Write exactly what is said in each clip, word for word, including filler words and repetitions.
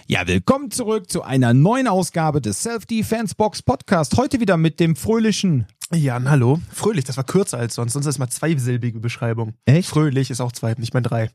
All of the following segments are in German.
Ja, willkommen zurück zu einer neuen Ausgabe des Self-Defense Box Podcast. Heute wieder mit dem fröhlichen Jan, hallo. Fröhlich, das war kürzer als sonst. Sonst ist es mal zweisilbige Beschreibung. Echt? Fröhlich ist auch zwei, nicht mal drei.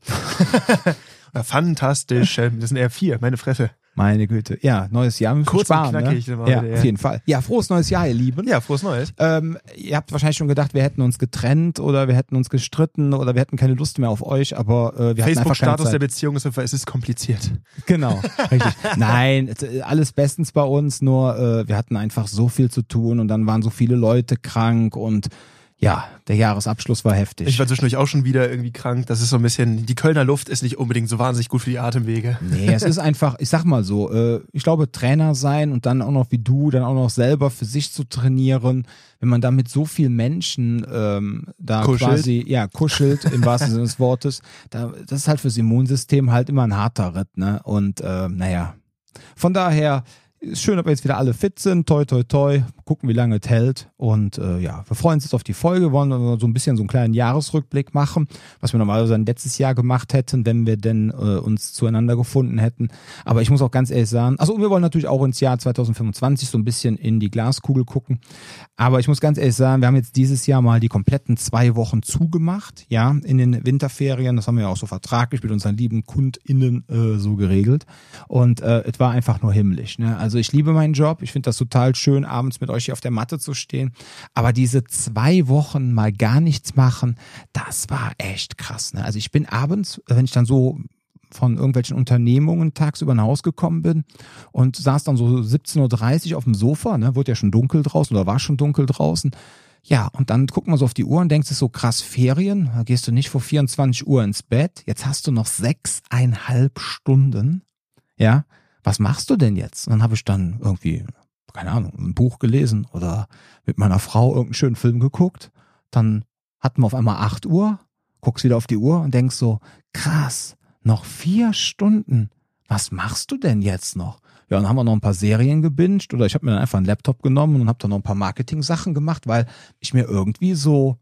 Oder fantastisch, das sind eher vier, meine Fresse. Meine Güte. Ja, neues Jahr. Wir Kurz sparen, und knackig. Ne? Mal Ja, heute, ja, auf jeden Fall. Ja, frohes neues Jahr, ihr Lieben. Ja, frohes Neues. Ähm, ihr habt wahrscheinlich schon gedacht, wir hätten uns getrennt oder wir hätten uns gestritten oder wir hätten keine Lust mehr auf euch, aber äh, wir hatten einfach keine Facebook-Status Zeit. der Beziehung ist, es ist kompliziert. Genau, richtig. Nein, alles bestens bei uns, nur äh, wir hatten einfach so viel zu tun und dann waren so viele Leute krank und ja, der Jahresabschluss war heftig. Ich war zwischendurch auch schon wieder irgendwie krank. Das ist so ein bisschen, die Kölner Luft ist nicht unbedingt so wahnsinnig gut für die Atemwege. Nee, es ist einfach, ich sag mal so, äh, ich glaube Trainer sein und dann auch noch wie du, dann auch noch selber für sich zu trainieren, wenn man da mit so vielen Menschen ähm, da Kuschelt. quasi, ja, kuschelt im wahrsten Sinne des Wortes, da, das ist halt fürs Immunsystem halt immer ein harter Ritt, ne? Und äh, naja, von daher ist schön, ob wir jetzt wieder alle fit sind. Toi, toi, toi. Gucken, wie lange es hält. Und äh, ja, wir freuen uns jetzt auf die Folge. Wollen wir so ein bisschen so einen kleinen Jahresrückblick machen, was wir normalerweise ein letztes Jahr gemacht hätten, wenn wir denn äh, uns zueinander gefunden hätten. Aber ich muss auch ganz ehrlich sagen, also wir wollen natürlich auch ins Jahr zwanzig fünfundzwanzig so ein bisschen in die Glaskugel gucken. Aber ich muss ganz ehrlich sagen, wir haben jetzt dieses Jahr mal die kompletten zwei Wochen zugemacht, ja, in den Winterferien. Das haben wir ja auch so vertraglich mit unseren lieben KundInnen äh, so geregelt. Und äh, es war einfach nur himmlisch, ne? Also ich liebe meinen Job. Ich finde das total schön, abends mit euch hier auf der Matte zu stehen. Aber diese zwei Wochen mal gar nichts machen, das war echt krass, ne? Also ich bin abends, wenn ich dann so von irgendwelchen Unternehmungen tagsüber nach Hause gekommen bin und saß dann so siebzehn Uhr dreißig auf dem Sofa, ne, wurde ja schon dunkel draußen oder war schon dunkel draußen. Ja, und dann guckt man so auf die Uhr und denkst du so, krass, Ferien, da gehst du nicht vor vierundzwanzig Uhr ins Bett, jetzt hast du noch sechseinhalb Stunden, ja, was machst du denn jetzt? Und dann habe ich dann irgendwie, keine Ahnung, ein Buch gelesen oder mit meiner Frau irgendeinen schönen Film geguckt, dann hatten wir auf einmal acht Uhr, guckst wieder auf die Uhr und denkst so, krass, noch vier Stunden. Was machst du denn jetzt noch? Ja, und dann haben wir noch ein paar Serien gebinged oder ich habe mir dann einfach einen Laptop genommen und habe dann noch ein paar Marketing-Sachen gemacht, weil ich mir irgendwie so,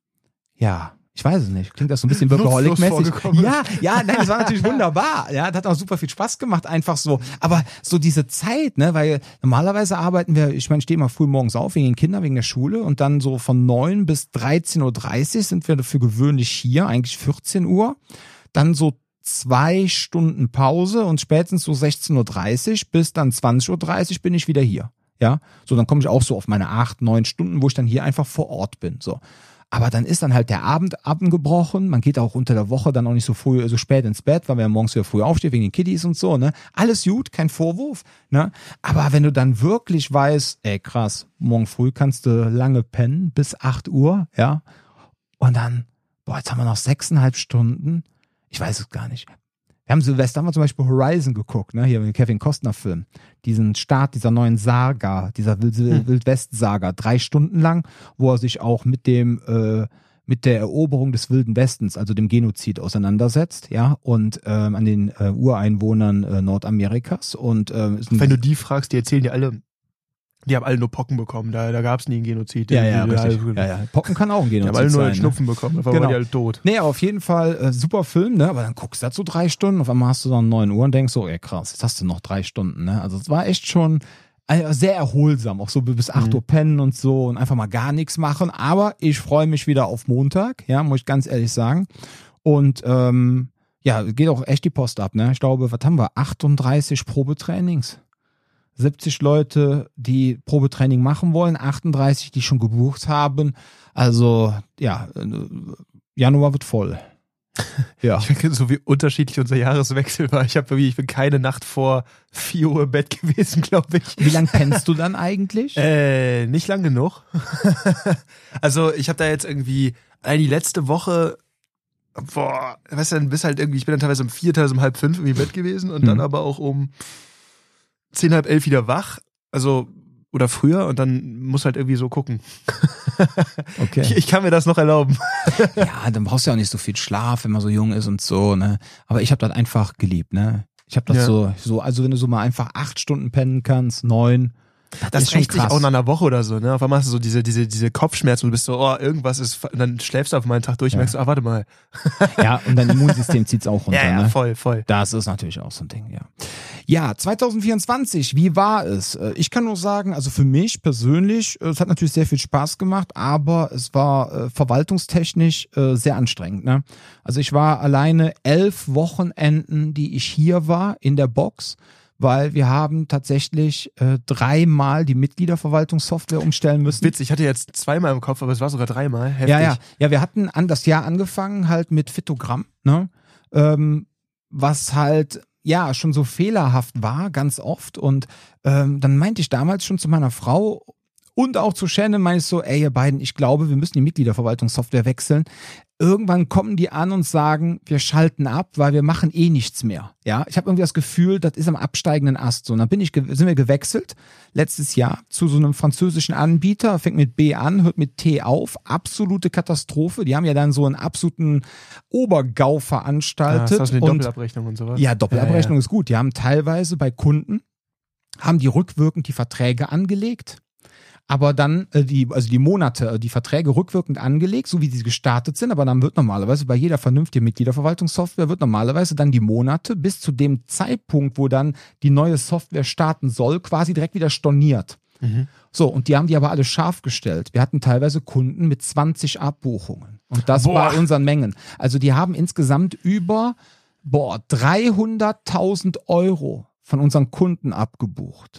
ja, ich weiß es nicht, klingt das so ein bisschen Workaholic-mäßig? Ja, ja, nein, das war natürlich wunderbar. Ja, das hat auch super viel Spaß gemacht, einfach so. Aber so diese Zeit, ne, weil normalerweise arbeiten wir, ich meine, ich stehe immer früh morgens auf wegen den Kindern, wegen der Schule und dann so von neun bis dreizehn Uhr dreißig sind wir dafür gewöhnlich hier, eigentlich vierzehn Uhr. Dann so zwei Stunden Pause und spätestens so sechzehn Uhr dreißig bis dann zwanzig Uhr dreißig bin ich wieder hier. Ja, so dann komme ich auch so auf meine acht, neun Stunden, wo ich dann hier einfach vor Ort bin. So. Aber dann ist dann halt der Abend abgebrochen. Man geht auch unter der Woche dann auch nicht so früh, so spät ins Bett, weil wir morgens wieder früh aufstehen wegen den Kiddies und so, ne? Alles gut, kein Vorwurf, ne? Aber wenn du dann wirklich weißt, ey krass, morgen früh kannst du lange pennen bis acht Uhr, ja? Und dann, boah, jetzt haben wir noch sechseinhalb Stunden. Ich weiß es gar nicht. Wir haben Silvester, haben wir zum Beispiel Horizon geguckt, ne, hier mit dem Kevin Costner Film. Diesen Start dieser neuen Saga, dieser Wild- hm. Wildwest-Saga, drei Stunden lang, wo er sich auch mit dem, äh, mit der Eroberung des Wilden Westens, also dem Genozid auseinandersetzt, ja, und ähm, an den äh, Ureinwohnern äh, Nordamerikas. Und ähm, ist ein Wenn du die fragst, die erzählen dir alle, die haben alle nur Pocken bekommen, da, da gab es nie einen Genozid. Ja, ja, die, richtig. Die, ja, ja. Pocken kann auch ein die Genozid haben alle nur sein, einen Schnupfen ne? bekommen, davon Genau. waren die alle tot. Nee, aber auf jeden Fall äh, super Film, ne? Aber dann guckst du dazu drei Stunden, auf einmal hast du dann neun Uhr und denkst so, ey krass, jetzt hast du noch drei Stunden, ne? Also es war echt schon äh, sehr erholsam, auch so bis acht Mhm. Uhr pennen und so und einfach mal gar nichts machen. Aber ich freue mich wieder auf Montag, ja, muss ich ganz ehrlich sagen. Und ähm, ja, geht auch echt die Post ab, ne? Ich glaube, was haben wir? achtunddreißig Probetrainings. siebzig Leute, die Probetraining machen wollen, achtunddreißig, die schon gebucht haben. Also, ja, Januar wird voll. Ja. Ich merke so, wie unterschiedlich unser Jahreswechsel war. Ich, hab, ich bin keine Nacht vor vier Uhr im Bett gewesen, glaube ich. Wie lange pennst du dann eigentlich? Äh, nicht lang genug. Also, ich habe da jetzt irgendwie, äh, die letzte Woche, boah, weißt du, dann bist halt irgendwie, ich bin dann teilweise um vier, teilweise um halb fünf im Bett gewesen und Mhm. dann aber auch um zehn, halb elf wieder wach, also oder früher und dann muss halt irgendwie so gucken. Okay. Ich, ich kann mir das noch erlauben. Ja, dann brauchst du ja auch nicht so viel Schlaf, wenn man so jung ist und so, ne? Aber ich habe das einfach geliebt, ne? Ich habe das Ja. so, so, also wenn du so mal einfach acht Stunden pennen kannst, neun, Das ist schon rächt sich krass. auch nach einer Woche oder so, ne? Auf einmal hast du so diese, diese, diese Kopfschmerzen und du bist so, oh, irgendwas ist, und dann schläfst du auf mal einen Tag durch und Ja. merkst, ah, warte mal. Ja, und dein Immunsystem zieht's auch runter, Ja, ja, ne? voll, voll. Das ist natürlich auch so ein Ding, ja. Ja, zwanzig vierundzwanzig, wie war es? Äh, Ich kann nur sagen, also für mich persönlich, äh, es hat natürlich sehr viel Spaß gemacht, aber es war äh, verwaltungstechnisch äh, sehr anstrengend. Ne? Also ich war alleine elf Wochenenden, die ich hier war, in der Box, weil wir haben tatsächlich äh, dreimal die Mitgliederverwaltungssoftware umstellen müssen. Witz, ich hatte jetzt zweimal im Kopf, aber es war sogar dreimal. Heftig. Ja, ja, ja, wir hatten an das Jahr angefangen halt mit Fitogramm, ne? ähm, was halt ja schon so fehlerhaft war, ganz oft. Und ähm, dann meinte ich damals schon zu meiner Frau und auch zu Shannon, meinte ich so, ey ihr beiden, ich glaube, wir müssen die Mitgliederverwaltungssoftware wechseln. Irgendwann kommen die an und sagen, wir schalten ab, weil wir machen eh nichts mehr. Ja, ich habe irgendwie das Gefühl, das ist am absteigenden Ast. So, und dann bin ich, sind wir gewechselt letztes Jahr zu so einem französischen Anbieter, fängt mit B an, hört mit T auf. Absolute Katastrophe. Die haben ja dann so einen absoluten Obergau veranstaltet. Ja, das ist eine und Doppelabrechnung und sowas. Ja, Doppelabrechnung ja, ja. ist gut. Die haben teilweise bei Kunden, haben die rückwirkend die Verträge angelegt. Aber dann, äh, die, also die Monate, äh, die Verträge rückwirkend angelegt, so wie sie gestartet sind, aber dann wird normalerweise bei jeder vernünftigen Mitgliederverwaltungssoftware wird normalerweise dann die Monate bis zu dem Zeitpunkt, wo dann die neue Software starten soll, quasi direkt wieder storniert. Mhm. So, und die haben die aber alle scharf gestellt. Wir hatten teilweise Kunden mit zwanzig Abbuchungen. Und das Boah. bei unseren Mengen. Also die haben insgesamt über, boah, dreihunderttausend Euro von unseren Kunden abgebucht.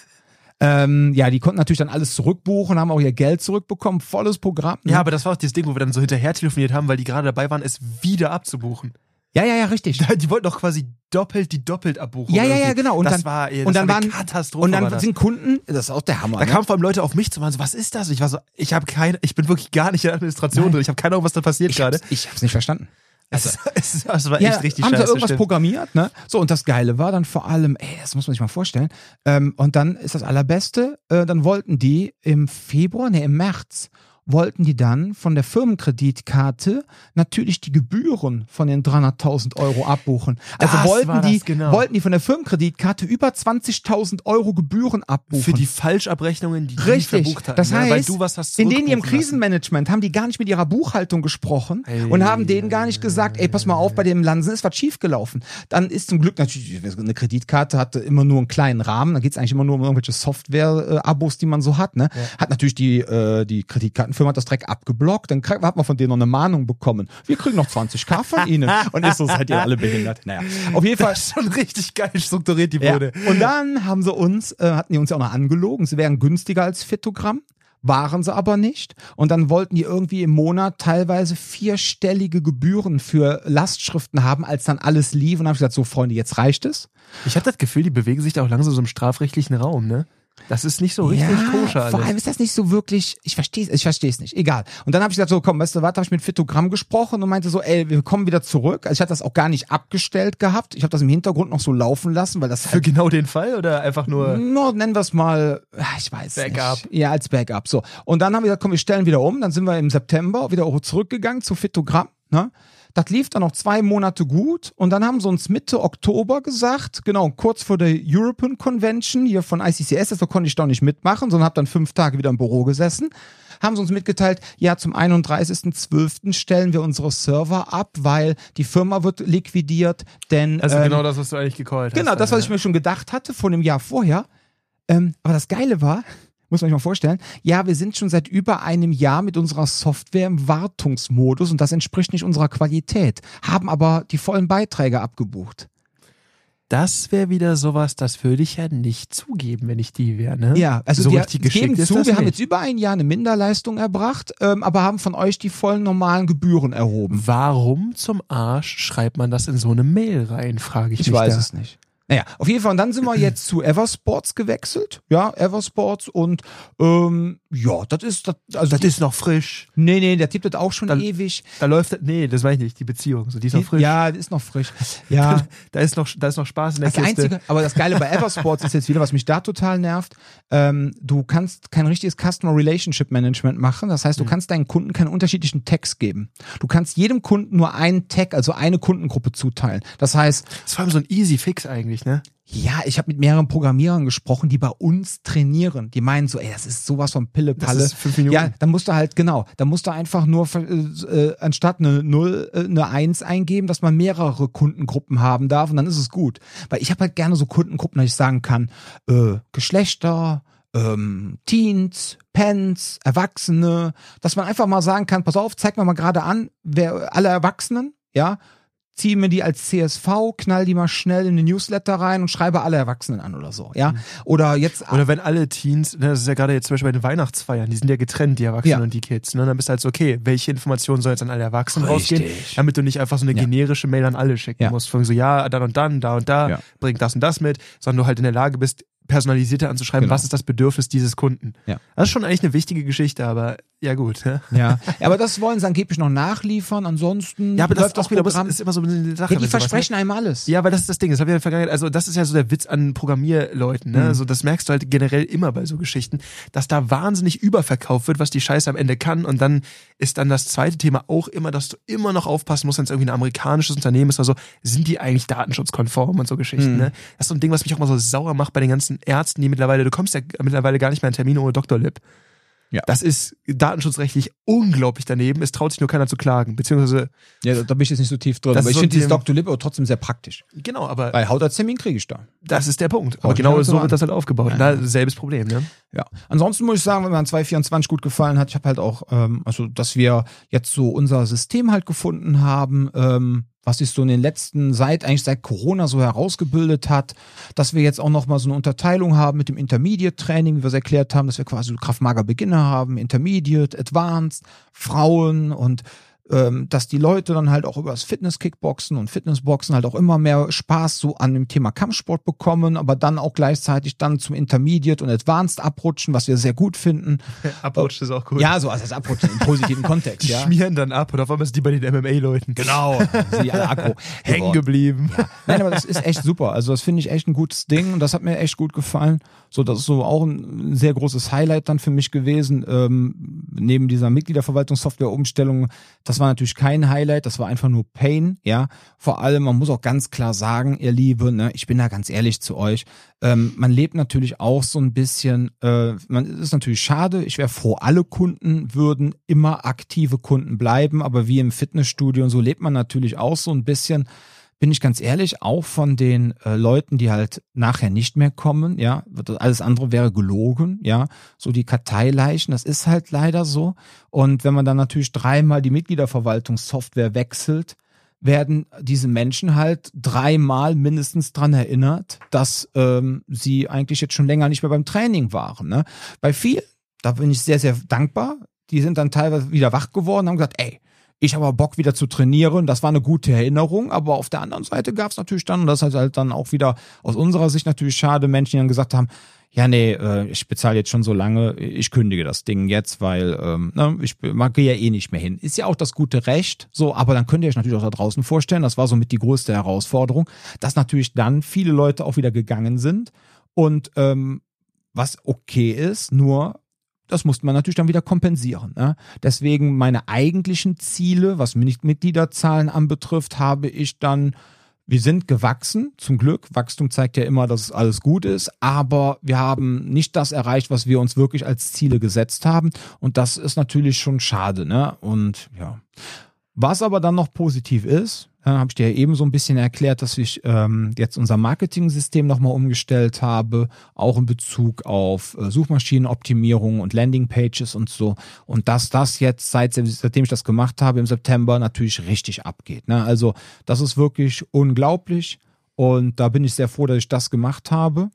Ähm, ja, die konnten natürlich dann alles zurückbuchen, haben auch ihr Geld zurückbekommen, volles Programm. Ne? Ja, aber das war auch das Ding, wo wir dann so hinterher telefoniert haben, weil die gerade dabei waren, es wieder abzubuchen. Ja, ja, ja, richtig. Die wollten doch quasi doppelt die Doppeltabbuchung. Ja, ja, ja, irgendwie. genau. Und das dann, war, ey, das und dann war eine waren, Katastrophe. Und dann war das. sind Kunden, das ist auch der Hammer. Da ne? kamen vor allem Leute auf mich zu und so, was ist das? Ich war so, ich habe keine, ich bin wirklich gar nicht in der Administration Nein. drin. Ich habe keine Ahnung, was da passiert ich gerade. hab's, ich hab's nicht verstanden. Also, es, es, es war Ja, echt richtig haben scheiße. sie irgendwas stimmt. programmiert, ne? So, und das Geile war dann vor allem, ey, das muss man sich mal vorstellen. Ähm, und dann ist das Allerbeste, äh, dann wollten die im Februar, ne, im März, wollten die dann von der Firmenkreditkarte natürlich die Gebühren von den dreihunderttausend Euro abbuchen. Also Das wollten war die, das, genau. wollten die von der Firmenkreditkarte über zwanzigtausend Euro Gebühren abbuchen. Für die Falschabrechnungen, die die Richtig. verbucht hatten. Das ja, heißt, weil du was hast in denen ihrem zurückbuchen lassen. Krisenmanagement haben die gar nicht mit ihrer Buchhaltung gesprochen Ey. und haben denen gar nicht gesagt, ey, pass mal auf, bei dem Lansen ist was schiefgelaufen. Dann ist zum Glück natürlich, eine Kreditkarte hatte immer nur einen kleinen Rahmen, da geht es eigentlich immer nur um irgendwelche Software-Abos, die man so hat. Ne? Ja. Hat natürlich die, äh, die Kreditkartenfirma hat das direkt abgeblockt, dann hat man von denen noch eine Mahnung bekommen. Wir kriegen noch zwanzig K von ihnen. Und ist so, seid ihr alle behindert. Naja, auf jeden Fall. Das ist schon richtig geil strukturiert, die Ja. Bude. Und dann haben sie uns, äh, hatten die uns ja auch noch angelogen, sie wären günstiger als Fitogramm, waren sie aber nicht. Und dann wollten die irgendwie im Monat teilweise vierstellige Gebühren für Lastschriften haben, als dann alles lief. Und dann habe ich gesagt, so Freunde, jetzt reicht es. Ich habe das Gefühl, die bewegen sich da auch langsam so im strafrechtlichen Raum, ne? Das ist nicht so richtig ja, koscher alles. Vor allem ist das nicht so wirklich, ich verstehe es ich verstehe es nicht, egal. Und dann habe ich gesagt, so komm, weißt du was, habe ich mit Fitogramm gesprochen und meinte so, ey, wir kommen wieder zurück. Also ich hatte das auch gar nicht abgestellt gehabt. Ich habe das im Hintergrund noch so laufen lassen, weil das Für genau den Fall oder einfach nur... No, nennen wir es mal, ich weiß Backup. nicht. Ja, als Backup. So. Und dann haben wir gesagt, komm, wir stellen wieder um. Dann sind wir im September wieder auch zurückgegangen zu Fitogramm. Ne? Das lief dann noch zwei Monate gut und dann haben sie uns Mitte Oktober gesagt, genau, kurz vor der European Convention hier von I C C S, das konnte ich doch nicht mitmachen, sondern habe dann fünf Tage wieder im Büro gesessen, haben sie uns mitgeteilt, ja, zum einunddreißigsten zwölften stellen wir unsere Server ab, weil die Firma wird liquidiert, denn... Also ähm, genau das, was du eigentlich gecallt hast. Genau, das, was ich mir schon gedacht hatte von einem Jahr vorher. Ähm, aber das Geile war, muss man sich mal vorstellen, ja, wir sind schon seit über einem Jahr mit unserer Software im Wartungsmodus und das entspricht nicht unserer Qualität, haben aber die vollen Beiträge abgebucht. Das wäre wieder sowas, das würde ich ja nicht zugeben, wenn ich die wäre, ne? Ja, also so die richtig geben geschickt ist zu, das wir haben nicht. jetzt über ein Jahr eine Minderleistung erbracht, ähm, aber haben von euch die vollen normalen Gebühren erhoben. Warum zum Arsch schreibt man das in so eine Mail rein, frage ich, Ich mich weiß da. es nicht. Naja, auf jeden Fall. Und dann sind wir jetzt zu Eversports gewechselt. Ja, Eversports. Und ähm, ja, das ist... Das, also Das ist noch frisch. Nee, nee, der tippt das auch schon Da- ewig. Da läuft das, nee, das meine ich nicht, die Beziehung, so, die ist noch Die- frisch. Ja, das ist noch frisch. Ja, Da ist noch, da ist noch Spaß in der das Kiste. Einzige, aber das Geile bei Eversports ist jetzt wieder, was mich da total nervt, ähm, du kannst kein richtiges Customer Relationship Management machen. Das heißt, du kannst deinen Kunden keinen unterschiedlichen Tags geben. Du kannst jedem Kunden nur einen Tag, also eine Kundengruppe zuteilen. Das heißt, Das ist vor allem so ein easy Fix eigentlich. schwierig, ne? Ja, ich habe mit mehreren Programmierern gesprochen, die bei uns trainieren. Die meinen so, ey, das ist sowas von Pille-Palle. Das ist fünf Minuten. Ja, dann musst du halt, genau, dann musst du einfach nur äh, anstatt eine null äh, eine eins eingeben, dass man mehrere Kundengruppen haben darf und dann ist es gut. Weil ich habe halt gerne so Kundengruppen, dass ich sagen kann, äh, Geschlechter, ähm, Teens, Pens, Erwachsene, dass man einfach mal sagen kann, pass auf, zeig mir mal gerade an, wer alle Erwachsenen, ja, ziehe mir die als C S V, knall die mal schnell in den Newsletter rein und schreibe alle Erwachsenen an oder so, ja. Oder jetzt. Oder wenn alle Teens, ne, das ist ja gerade jetzt zum Beispiel bei den Weihnachtsfeiern, die sind ja getrennt, die Erwachsenen Ja. und die Kids. Ne? Dann bist du halt so, okay, welche Informationen soll jetzt an alle Erwachsenen Richtig. rausgehen, damit du nicht einfach so eine Ja. generische Mail an alle schicken Ja. musst. Von so, ja, dann und dann, da und da, Ja. bring das und das mit, sondern du halt in der Lage bist, personalisierter anzuschreiben, Genau. was ist das Bedürfnis dieses Kunden. Ja. Das ist schon eigentlich eine wichtige Geschichte, aber ja gut. Ja, Ja, ja, aber das wollen sie angeblich noch nachliefern, ansonsten ja aber das läuft ist auch wieder, Programm. das ist immer so eine Sache. Ja, die mit sowas, ne? versprechen einem alles. Ja, aber das ist das Ding, das habe ich in der Vergangenheit, also das ist ja so der Witz an Programmierleuten, ne? Mhm. Also das merkst du halt generell immer bei so Geschichten, dass da wahnsinnig überverkauft wird, was die Scheiße am Ende kann und dann ist dann das zweite Thema auch immer, dass du immer noch aufpassen musst, wenn es irgendwie ein amerikanisches Unternehmen ist oder so, sind die eigentlich datenschutzkonform und so Geschichten, Mhm. ne? Das ist so ein Ding, was mich auch mal so sauer macht bei den ganzen Ärzten, die mittlerweile, du kommst ja mittlerweile gar nicht mehr an Termine ohne Doktor Lib. Ja. Das ist datenschutzrechtlich unglaublich daneben. Es traut sich nur keiner zu klagen. Beziehungsweise, Ja, da, da bin ich jetzt nicht so tief drin. Das Aber ist ich so finde dieses ein Thema- Doktor Lib aber trotzdem sehr praktisch. genau, aber Weil Hautarzttermin kriege ich da. das ist der Punkt. Aber Brauch ich genau halt so so an. wird das halt aufgebaut. Und Ja. da selbes Problem, ne? Ja. Ansonsten muss ich sagen, wenn mir an zwei vierundzwanzig gut gefallen hat, ich habe halt auch, ähm, also dass wir jetzt so unser System halt gefunden haben, ähm, was sich so in den letzten, seit eigentlich seit Corona so herausgebildet hat, dass wir jetzt auch nochmal so eine Unterteilung haben mit dem Intermediate-Training, wie wir es erklärt haben, dass wir quasi so Krav-Maga-Beginner haben, Intermediate, Advanced, Frauen und ähm, dass die Leute dann halt auch über das Fitness-Kickboxen und Fitnessboxen halt auch immer mehr Spaß so an dem Thema Kampfsport bekommen, aber dann auch gleichzeitig dann zum Intermediate und Advanced abrutschen, was wir sehr gut finden. Abrutschen ist auch gut. Ja, so als das Abrutschen im positiven Kontext, Die ja. schmieren dann ab und auf einmal sind die bei den M M A-Leuten. Genau, sind die alle aggro. Hängen geblieben. Ja. Nein, aber das ist echt super. Also das finde ich echt ein gutes Ding und das hat mir echt gut gefallen. So, das ist so auch ein sehr großes Highlight dann für mich gewesen. Ähm, neben dieser Mitgliederverwaltungssoftware-Umstellung, das war natürlich kein Highlight, das war einfach nur Pain, ja. Vor allem, man muss auch ganz klar sagen, ihr Liebe, ne, ich bin da ganz ehrlich zu euch, ähm, man lebt natürlich auch so ein bisschen, äh, man es ist natürlich schade, ich wäre froh, alle Kunden würden immer aktive Kunden bleiben, aber wie im Fitnessstudio und so lebt man natürlich auch so ein bisschen, bin ich ganz ehrlich, auch von den äh, Leuten, die halt nachher nicht mehr kommen, ja, alles andere wäre gelogen, ja, so die Karteileichen, das ist halt leider so. Und wenn man dann natürlich dreimal die Mitgliederverwaltungssoftware wechselt, werden diese Menschen halt dreimal mindestens dran erinnert, dass ähm, sie eigentlich jetzt schon länger nicht mehr beim Training waren. Ne? Bei vielen, da bin ich sehr, sehr dankbar, die sind dann teilweise wieder wach geworden und haben gesagt, ey, ich habe Bock wieder zu trainieren, das war eine gute Erinnerung, aber auf der anderen Seite gab es natürlich dann, und das ist halt dann auch wieder aus unserer Sicht natürlich schade, Menschen, die dann gesagt haben, ja nee, äh, ich bezahle jetzt schon so lange, ich kündige das Ding jetzt, weil ähm, ne, ich mag ja eh nicht mehr hin. Ist ja auch das gute Recht, so, aber dann könnt ihr euch natürlich auch da draußen vorstellen, das war somit die größte Herausforderung, dass natürlich dann viele Leute auch wieder gegangen sind und ähm, was okay ist, nur das musste man natürlich dann wieder kompensieren. Ne? Deswegen meine eigentlichen Ziele, was Mitgliederzahlen anbetrifft, habe ich dann, wir sind gewachsen, zum Glück. Wachstum zeigt ja immer, dass es alles gut ist, aber wir haben nicht das erreicht, was wir uns wirklich als Ziele gesetzt haben. Und das ist natürlich schon schade. Ne? Und ja, was aber dann noch positiv ist, äh, habe ich dir ja eben so ein bisschen erklärt, dass ich ähm, jetzt unser Marketing-System nochmal umgestellt habe, auch in Bezug auf äh, Suchmaschinenoptimierung und Landingpages und so. Und dass das jetzt, seit, seitdem ich das gemacht habe im September, natürlich richtig abgeht. Ne? Also das ist wirklich unglaublich und da bin ich sehr froh, dass ich das gemacht habe.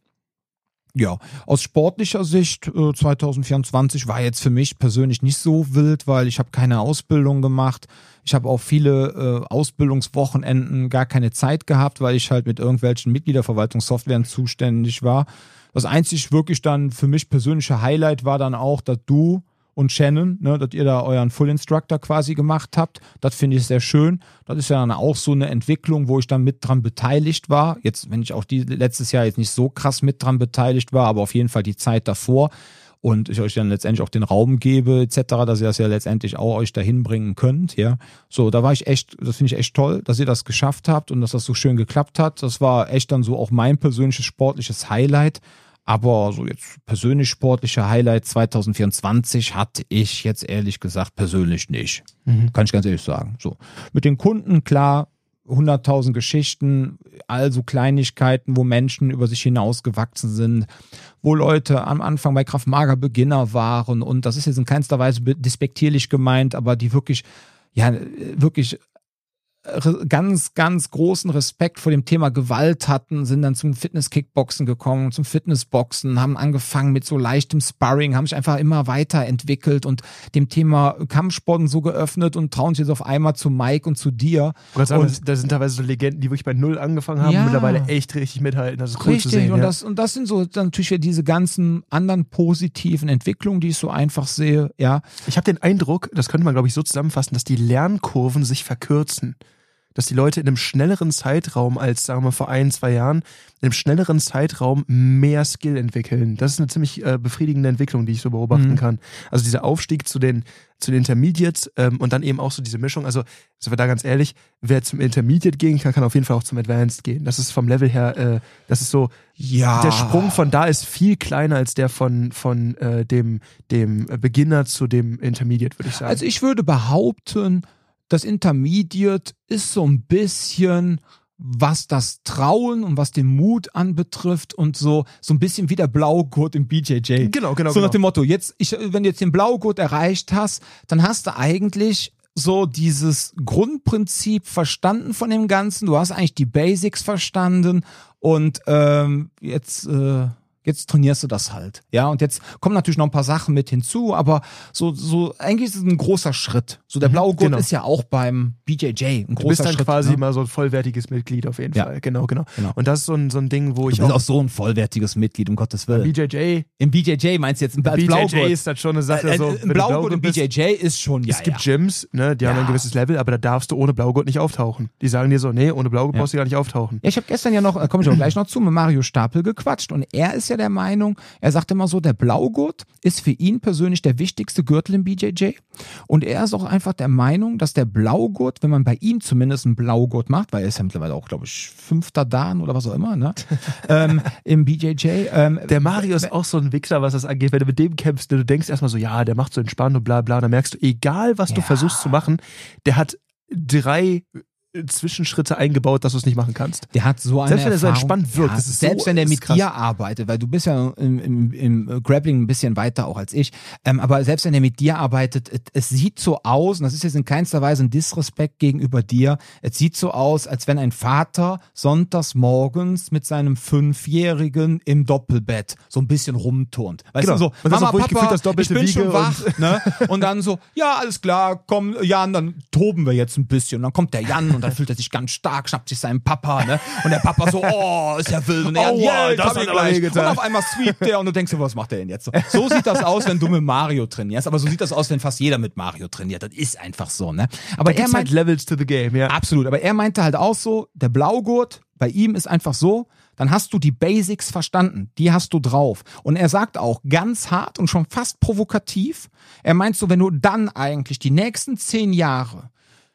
Ja, aus sportlicher Sicht äh, zwanzig vierundzwanzig war jetzt für mich persönlich nicht so wild, weil ich habe keine Ausbildung gemacht. Ich habe auch viele äh, Ausbildungswochenenden gar keine Zeit gehabt, weil ich halt mit irgendwelchen Mitgliederverwaltungssoftwaren zuständig war. Das einzig wirklich dann für mich persönliche Highlight war dann auch, dass du und Shannon, ne, dass ihr da euren Full Instructor quasi gemacht habt. Das finde ich sehr schön. Das ist ja dann auch so eine Entwicklung, wo ich dann mit dran beteiligt war. Jetzt, wenn ich auch die letztes Jahr jetzt nicht so krass mit dran beteiligt war, aber auf jeden Fall die Zeit davor. und ich euch dann letztendlich auch den Raum gebe et cetera, dass ihr das ja letztendlich auch euch dahin bringen könnt, ja. So, da war ich echt, das finde ich echt toll, dass ihr das geschafft habt und dass das so schön geklappt hat. Das war echt dann so auch mein persönliches sportliches Highlight. Aber so jetzt persönlich sportliche Highlight zwanzig vierundzwanzig hatte ich jetzt ehrlich gesagt persönlich nicht. Mhm. Kann ich ganz ehrlich sagen. So, mit den Kunden, klar, hunderttausend Geschichten, also Kleinigkeiten, wo Menschen über sich hinausgewachsen sind, wo Leute am Anfang bei Krav Maga Beginner waren und das ist jetzt in keinster Weise despektierlich gemeint, aber die wirklich, ja, wirklich ganz, ganz großen Respekt vor dem Thema Gewalt hatten, sind dann zum Fitness-Kickboxen gekommen, zum Fitnessboxen, haben angefangen mit so leichtem Sparring, haben sich einfach immer weiterentwickelt und dem Thema Kampfsporten so geöffnet und trauen sich jetzt auf einmal zu Mike und zu dir. Und sagen, und da sind teilweise so Legenden, die wirklich bei Null angefangen haben, ja, und mittlerweile echt richtig mithalten. Das ist cool richtig, zu sehen. Und, ja. das, und das sind so dann natürlich diese ganzen anderen positiven Entwicklungen, die ich so einfach sehe. Ja. Ich habe den Eindruck, das könnte man glaube ich so zusammenfassen, dass die Lernkurven sich verkürzen. Dass die Leute in einem schnelleren Zeitraum als, sagen wir, vor ein, zwei Jahren, in einem schnelleren Zeitraum mehr Skill entwickeln. Das ist eine ziemlich äh, befriedigende Entwicklung, die ich so beobachten mhm. kann. Also dieser Aufstieg zu den, zu den Intermediates ähm, und dann eben auch so diese Mischung. Also, sind wir da ganz ehrlich, wer zum Intermediate gehen kann, kann auf jeden Fall auch zum Advanced gehen. Das ist vom Level her, äh, das ist so, ja. Der Sprung von da ist viel kleiner als der von, von äh, dem, dem Beginner zu dem Intermediate, würde ich sagen. Also ich würde behaupten, das Intermediate ist so ein bisschen, was das Trauen und was den Mut anbetrifft und so so ein bisschen wie der Blaugurt im B J J. Genau, genau. So nach genau. dem Motto, jetzt ich, wenn du jetzt den Blaugurt erreicht hast, dann hast du eigentlich so dieses Grundprinzip verstanden von dem Ganzen. Du hast eigentlich die Basics verstanden und ähm, jetzt äh, Jetzt trainierst du das halt, ja, und jetzt kommen natürlich noch ein paar Sachen mit hinzu, aber so, so, eigentlich ist es ein großer Schritt. So, der blaue Gurt genau. ist ja auch beim B J J ein großer Schritt. Du bist dann Schritt, quasi ne? mal so ein vollwertiges Mitglied auf jeden ja. Fall, genau, genau, genau. Und das ist so ein, so ein Ding, wo ich du bist auch... auch so ein vollwertiges Mitglied, um Gottes Willen. B J J... Im B J J meinst du jetzt, als B J J Blaugurt? ist das schon eine Sache, äh, so... Ein Blaugurt im B J J ist schon, ja, Es gibt ja. Gyms, ne, die ja. haben ein gewisses Level, aber da darfst du ohne Blaugurt nicht auftauchen. Die sagen dir so, nee, ohne Blaugurt ja. brauchst du gar nicht auftauchen. Ja, ich habe gestern ja noch, da komme ich auch gleich noch zu, mit Mario Stapel gequatscht und er ist ja der Meinung, er sagt immer so, der Blaugurt ist für ihn persönlich der wichtigste Gürtel im B J J und er ist auch einfach der Meinung, dass der Blaugurt, wenn man bei ihm zumindest einen Blaugurt macht, weil er ist ja mittlerweile auch, glaube ich, fünfter Dan oder was auch immer, ne, ähm, im B J J. Ähm, der Mario ist auch so ein Wichser, was das angeht, wenn du mit dem kämpfst, du denkst erstmal so, ja, der macht so entspannt und bla bla, und dann merkst du, egal was ja. du versuchst zu machen, der hat drei Zwischenschritte eingebaut, dass du es nicht machen kannst. Der hat so eine Selbst wenn er so Erfahrung, entspannt wirkt. Ja, das ist selbst so, wenn er mit krass. dir arbeitet, weil du bist ja im, im, im Grappling ein bisschen weiter auch als ich, ähm, aber selbst wenn er mit dir arbeitet, es, es sieht so aus, und das ist jetzt in keinster Weise ein Disrespekt gegenüber dir, es sieht so aus, als wenn ein Vater sonntags morgens mit seinem Fünfjährigen im Doppelbett so ein bisschen rumturnt. Weißt genau. du, so, und Mama, so, Papa, das ich bin Wiege schon wach, und, ne? Und dann so, ja, alles klar, komm, Jan, dann toben wir jetzt ein bisschen. Und dann kommt der Jan und dann fühlt er sich ganz stark, schnappt sich seinen Papa, ne? Und der Papa so, oh, ist ja wild. Und er, oh, yeah, wow, das komm hat hier aber gleich. wehgetan. Und auf einmal sweept der und du denkst dir, was macht der denn jetzt? So, so sieht das aus, wenn du mit Mario trainierst. Aber so sieht das aus, wenn fast jeder mit Mario trainiert. Das ist einfach so, ne? Aber da er meint, halt Levels to the game, ja. Absolut. Aber er meinte halt auch so, der Blaugurt, bei ihm ist einfach so, dann hast du die Basics verstanden, die hast du drauf. Und er sagt auch ganz hart und schon fast provokativ, er meint so, wenn du dann eigentlich die nächsten zehn Jahre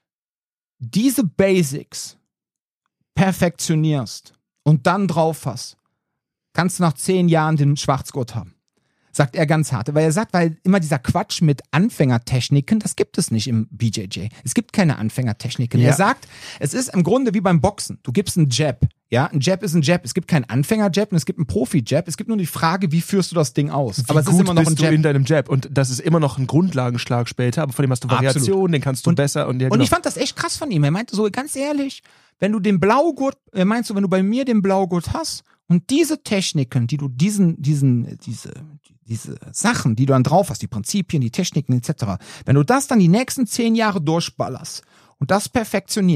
diese Basics perfektionierst und dann drauf hast, kannst du nach zehn Jahren den Schwarzgurt haben. Sagt er ganz hart. Weil er sagt, weil immer dieser Quatsch mit Anfängertechniken, das gibt es nicht im B J J. Es gibt keine Anfängertechniken. Ja. Er sagt, es ist im Grunde wie beim Boxen. Du gibst einen Jab. Ja, ein Jab ist ein Jab. Es gibt keinen Anfänger-Jab und es gibt einen Profi-Jab. Es gibt nur die Frage, wie führst du das Ding aus? Wie aber es gut ist immer noch ein bist Jab. du in deinem Jab. Und das ist immer noch ein Grundlagenschlag später, aber von dem hast du Variationen, Absolut. Den kannst du und, besser. Und, ja, und genau. ich fand das echt krass von ihm. Er meinte so, ganz ehrlich, wenn du den Blaugurt, er meint so, wenn du bei mir den Blaugurt hast und diese Techniken, die du diesen, diesen, diese, diese Sachen, die du dann drauf hast, die Prinzipien, die Techniken et cetera, wenn du das dann die nächsten zehn Jahre durchballerst und das perfektionierst,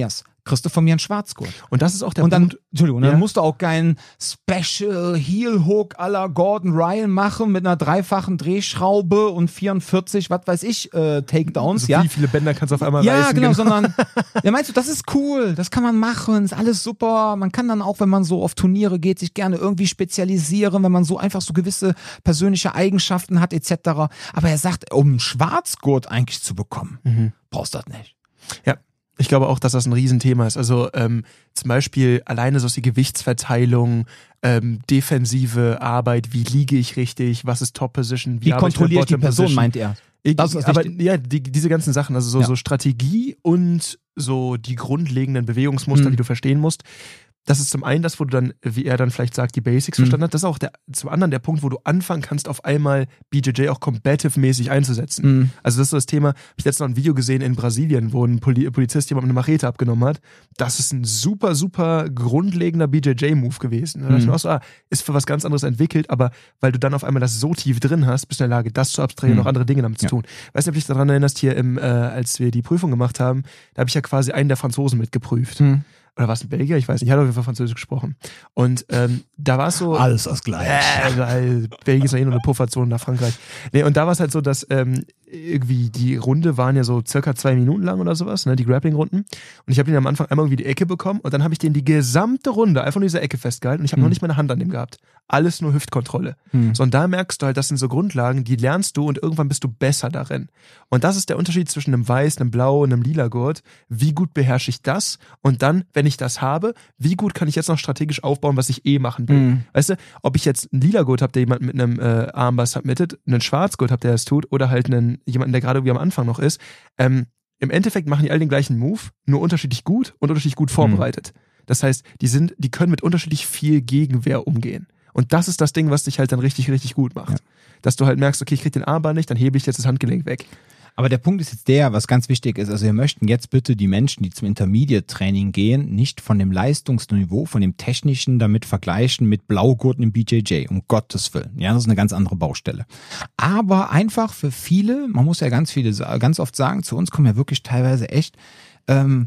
kriegst du von mir einen Schwarzgurt. Und das ist auch der und dann, Punkt. Entschuldigung, Ja. dann musst du auch keinen Special Heel Hook à la Gordon Ryan machen mit einer dreifachen Drehschraube und vierundvierzig, was weiß ich, äh, Takedowns, Also ja. Wie viele Bänder kannst du auf einmal Ja, reißen? genau, sondern, ja, meinst du, das ist cool, das kann man machen, ist alles super. Man kann dann auch, wenn man so auf Turniere geht, sich gerne irgendwie spezialisieren, wenn man so einfach so gewisse persönliche Eigenschaften hat, et cetera. Aber er sagt, um einen Schwarzgurt eigentlich zu bekommen, Mhm. brauchst du das nicht. Ja, ich glaube auch, dass das ein Riesenthema ist. Also ähm, zum Beispiel alleine so die Gewichtsverteilung, ähm, defensive Arbeit, wie liege ich richtig, was ist Top-Position, wie, Wie arbeite ich mit kontrolliere ich die Bottom-Position? Person, meint er. Das ist aber wichtig. ja, die, diese ganzen Sachen, also so, Ja. so Strategie und so die grundlegenden Bewegungsmuster, Mhm. die du verstehen musst. Das ist zum einen das, wo du dann, wie er dann vielleicht sagt, die Basics Mhm. verstanden hat. Das ist auch der, zum anderen der Punkt, wo du anfangen kannst, auf einmal B J J auch combative-mäßig einzusetzen. Mhm. Also das ist so das Thema, habe ich letztens noch ein Video gesehen in Brasilien, wo ein Poli Polizist jemand eine Machete abgenommen hat. Das ist ein super, super grundlegender B J J-Move gewesen. Da dachte ich Mhm. mir auch so, ah, ist für was ganz anderes entwickelt, aber weil du dann auf einmal das so tief drin hast, bist du in der Lage, das zu abstrahieren Mhm. und auch andere Dinge damit zu Ja. tun. Weißt du, ob du dich daran erinnerst, hier im, äh, als wir die Prüfung gemacht haben, da habe ich ja quasi einen der Franzosen mitgeprüft. Mhm. Oder war es ein Belgier? Ich weiß nicht. Ich hatte auf jeden Fall Französisch gesprochen. Und ähm, da war es so. Alles das Gleiche. Äh, weil Belgien ist ja eh nur eine Pufferzone nach Frankreich. Nee, und da war es halt so, dass ähm, irgendwie die Runde waren ja so circa zwei Minuten lang oder sowas, ne, die Grappling-Runden. Und ich habe den am Anfang einmal irgendwie die Ecke bekommen und dann habe ich den die gesamte Runde einfach nur diese Ecke festgehalten und ich habe Hm. noch nicht meine Hand an dem gehabt. Alles nur Hüftkontrolle. Hm. So, und da merkst du halt, das sind so Grundlagen, die lernst du und irgendwann bist du besser darin. Und das ist der Unterschied zwischen einem Weiß, einem Blau und einem lila Gurt. Wie gut beherrsche ich das? Und dann, wenn ich das habe, wie gut kann ich jetzt noch strategisch aufbauen, was ich eh machen will? Mhm. Weißt du, ob ich jetzt einen lila Gurt habe, der jemand mit einem äh, Armbar submittet, einen Schwarzgurt habe, der das tut, oder halt einen, jemanden, der gerade wie am Anfang noch ist, ähm, im Endeffekt machen die alle den gleichen Move, nur unterschiedlich gut und unterschiedlich gut vorbereitet. Das heißt, die sind, die können mit unterschiedlich viel Gegenwehr umgehen. Und das ist das Ding, was dich halt dann richtig, richtig gut macht. Ja. Dass du halt merkst, okay, ich krieg den Armbar nicht, dann hebe ich jetzt das Handgelenk weg. Aber der Punkt ist jetzt der, was ganz wichtig ist, also wir möchten jetzt bitte die Menschen, die zum Intermediate-Training gehen, nicht von dem Leistungsniveau, von dem Technischen damit vergleichen mit Blaugurten im B J J, um Gottes Willen. Ja, das ist eine ganz andere Baustelle. Aber einfach für viele, man muss ja ganz viele, ganz oft sagen, zu uns kommen ja wirklich teilweise echt, ähm,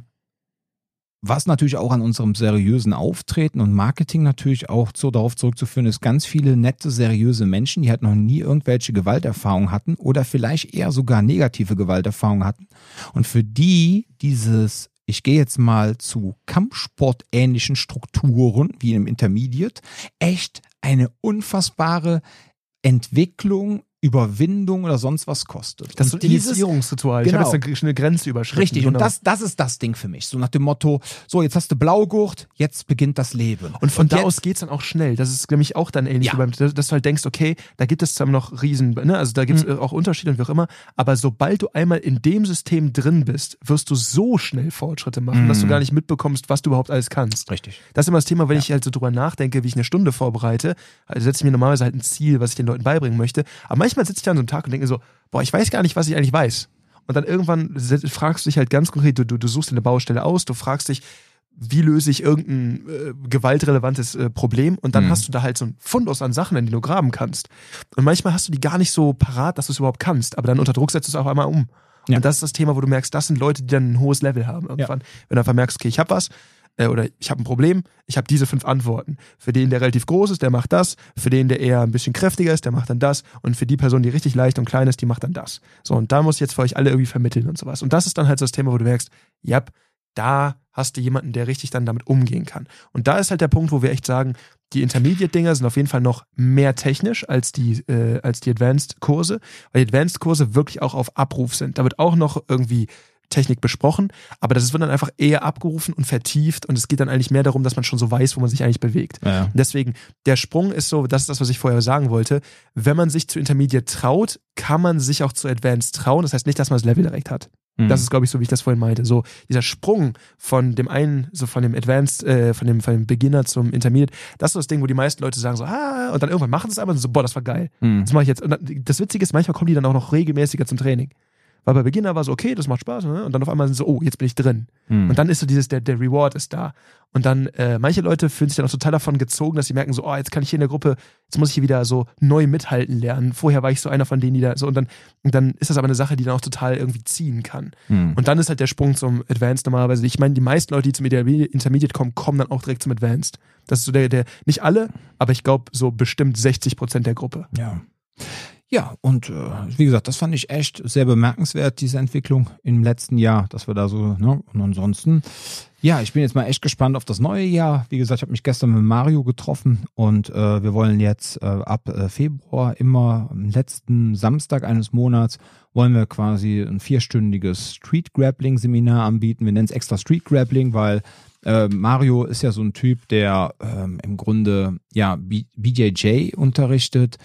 was natürlich auch an unserem seriösen Auftreten und Marketing natürlich auch so darauf zurückzuführen ist, ganz viele nette, seriöse Menschen, die halt noch nie irgendwelche Gewalterfahrungen hatten oder vielleicht eher sogar negative Gewalterfahrungen hatten. Und für die dieses, ich gehe jetzt mal zu kampfsportähnlichen Strukturen wie im Intermediate, echt eine unfassbare Entwicklung, Überwindung oder sonst was kostet. Das ist Und so ein Initiierungsritual. Genau. Ich habe jetzt eine, eine Grenze überschritten. Richtig, und Genau. das, das ist das Ding für mich. So nach dem Motto, so jetzt hast du Blaugurt, jetzt beginnt das Leben. Und von da jetzt, aus geht's dann auch schnell. Das ist nämlich auch dann ähnlich Ja. wie beim, dass du halt denkst, okay, da gibt es zwar noch Riesen, ne, also da gibt's Mhm. auch Unterschiede und wie auch immer, aber sobald du einmal in dem System drin bist, wirst du so schnell Fortschritte machen, Mhm. dass du gar nicht mitbekommst, was du überhaupt alles kannst. Richtig. Das ist immer das Thema, wenn Ja. ich halt so drüber nachdenke, wie ich eine Stunde vorbereite, also setze ich mir normalerweise halt ein Ziel, was ich den Leuten beibringen möchte, aber manchmal sitze ich dann so einen Tag und denke mir so, boah, ich weiß gar nicht, was ich eigentlich weiß. Und dann irgendwann fragst du dich halt ganz konkret, du, du, du suchst eine Baustelle aus, du fragst dich, wie löse ich irgendein äh, gewaltrelevantes äh, Problem und dann Mhm. hast du da halt so ein Fundus an Sachen, an die du graben kannst. Und manchmal hast du die gar nicht so parat, dass du es überhaupt kannst, aber dann unter Druck setzt du es auf einmal um. Ja. Und das ist das Thema, wo du merkst, das sind Leute, die dann ein hohes Level haben irgendwann. Wenn du einfach merkst, okay, ich habe was, äh, oder ich habe ein Problem, ich habe diese fünf Antworten. Für den, der relativ groß ist, der macht das. Für den, der eher ein bisschen kräftiger ist, der macht dann das. Und für die Person, die richtig leicht und klein ist, die macht dann das. So, und da muss ich jetzt für euch alle irgendwie vermitteln und sowas. Und das ist dann halt so das Thema, wo du merkst, ja, da hast du jemanden, der richtig dann damit umgehen kann. Und da ist halt der Punkt, wo wir echt sagen, die Intermediate-Dinger sind auf jeden Fall noch mehr technisch als die, äh, als die Advanced-Kurse, weil die Advanced-Kurse wirklich auch auf Abruf sind. Da wird auch noch irgendwie Technik besprochen, aber das wird dann einfach eher abgerufen und vertieft und es geht dann eigentlich mehr darum, dass man schon so weiß, wo man sich eigentlich bewegt. Ja. Und deswegen, der Sprung ist so, das ist das, was ich vorher sagen wollte, wenn man sich zu Intermediate traut, kann man sich auch zu Advanced trauen, das heißt nicht, dass man das Level direkt hat. Mhm. Das ist, glaube ich, so, wie ich das vorhin meinte. So, dieser Sprung von dem einen, so von dem Advanced, äh, von dem, von dem Beginner zum Intermediate, das ist so das Ding, wo die meisten Leute sagen so, ah, und dann irgendwann machen sie es aber und so, boah, das war geil. Mhm. Das mache ich jetzt. Und dann, das Witzige ist, manchmal kommen die dann auch noch regelmäßiger zum Training. Weil bei Beginner war so, okay, das macht Spaß, ne? Und dann auf einmal sind so, oh, jetzt bin ich drin. Hm. Und dann ist so dieses, der, der Reward ist da. Und dann, äh, manche Leute fühlen sich dann auch total davon gezogen, dass sie merken so, oh, jetzt kann ich hier in der Gruppe, jetzt muss ich hier wieder so neu mithalten lernen. Vorher war ich so einer von denen, die da so, und dann, und dann ist das aber eine Sache, die dann auch total irgendwie ziehen kann. Hm. Und dann ist halt der Sprung zum Advanced normalerweise. Ich meine, die meisten Leute, die zum Intermediate kommen, kommen dann auch direkt zum Advanced. Das ist so der, der, nicht alle, aber ich glaube, so bestimmt sechzig Prozent der Gruppe. Ja. Ja, und äh, wie gesagt, das fand ich echt sehr bemerkenswert, diese Entwicklung im letzten Jahr, dass wir da so, ne, und ansonsten, ja, ich bin jetzt mal echt gespannt auf das neue Jahr. Wie gesagt, ich habe mich gestern mit Mario getroffen und äh, wir wollen jetzt äh, ab äh, Februar immer am letzten Samstag eines Monats wollen wir quasi ein vierstündiges Street Grappling Seminar anbieten. Wir nennen es extra Street Grappling, weil äh, Mario ist ja so ein Typ, der ähm, im Grunde ja B J J unterrichtet.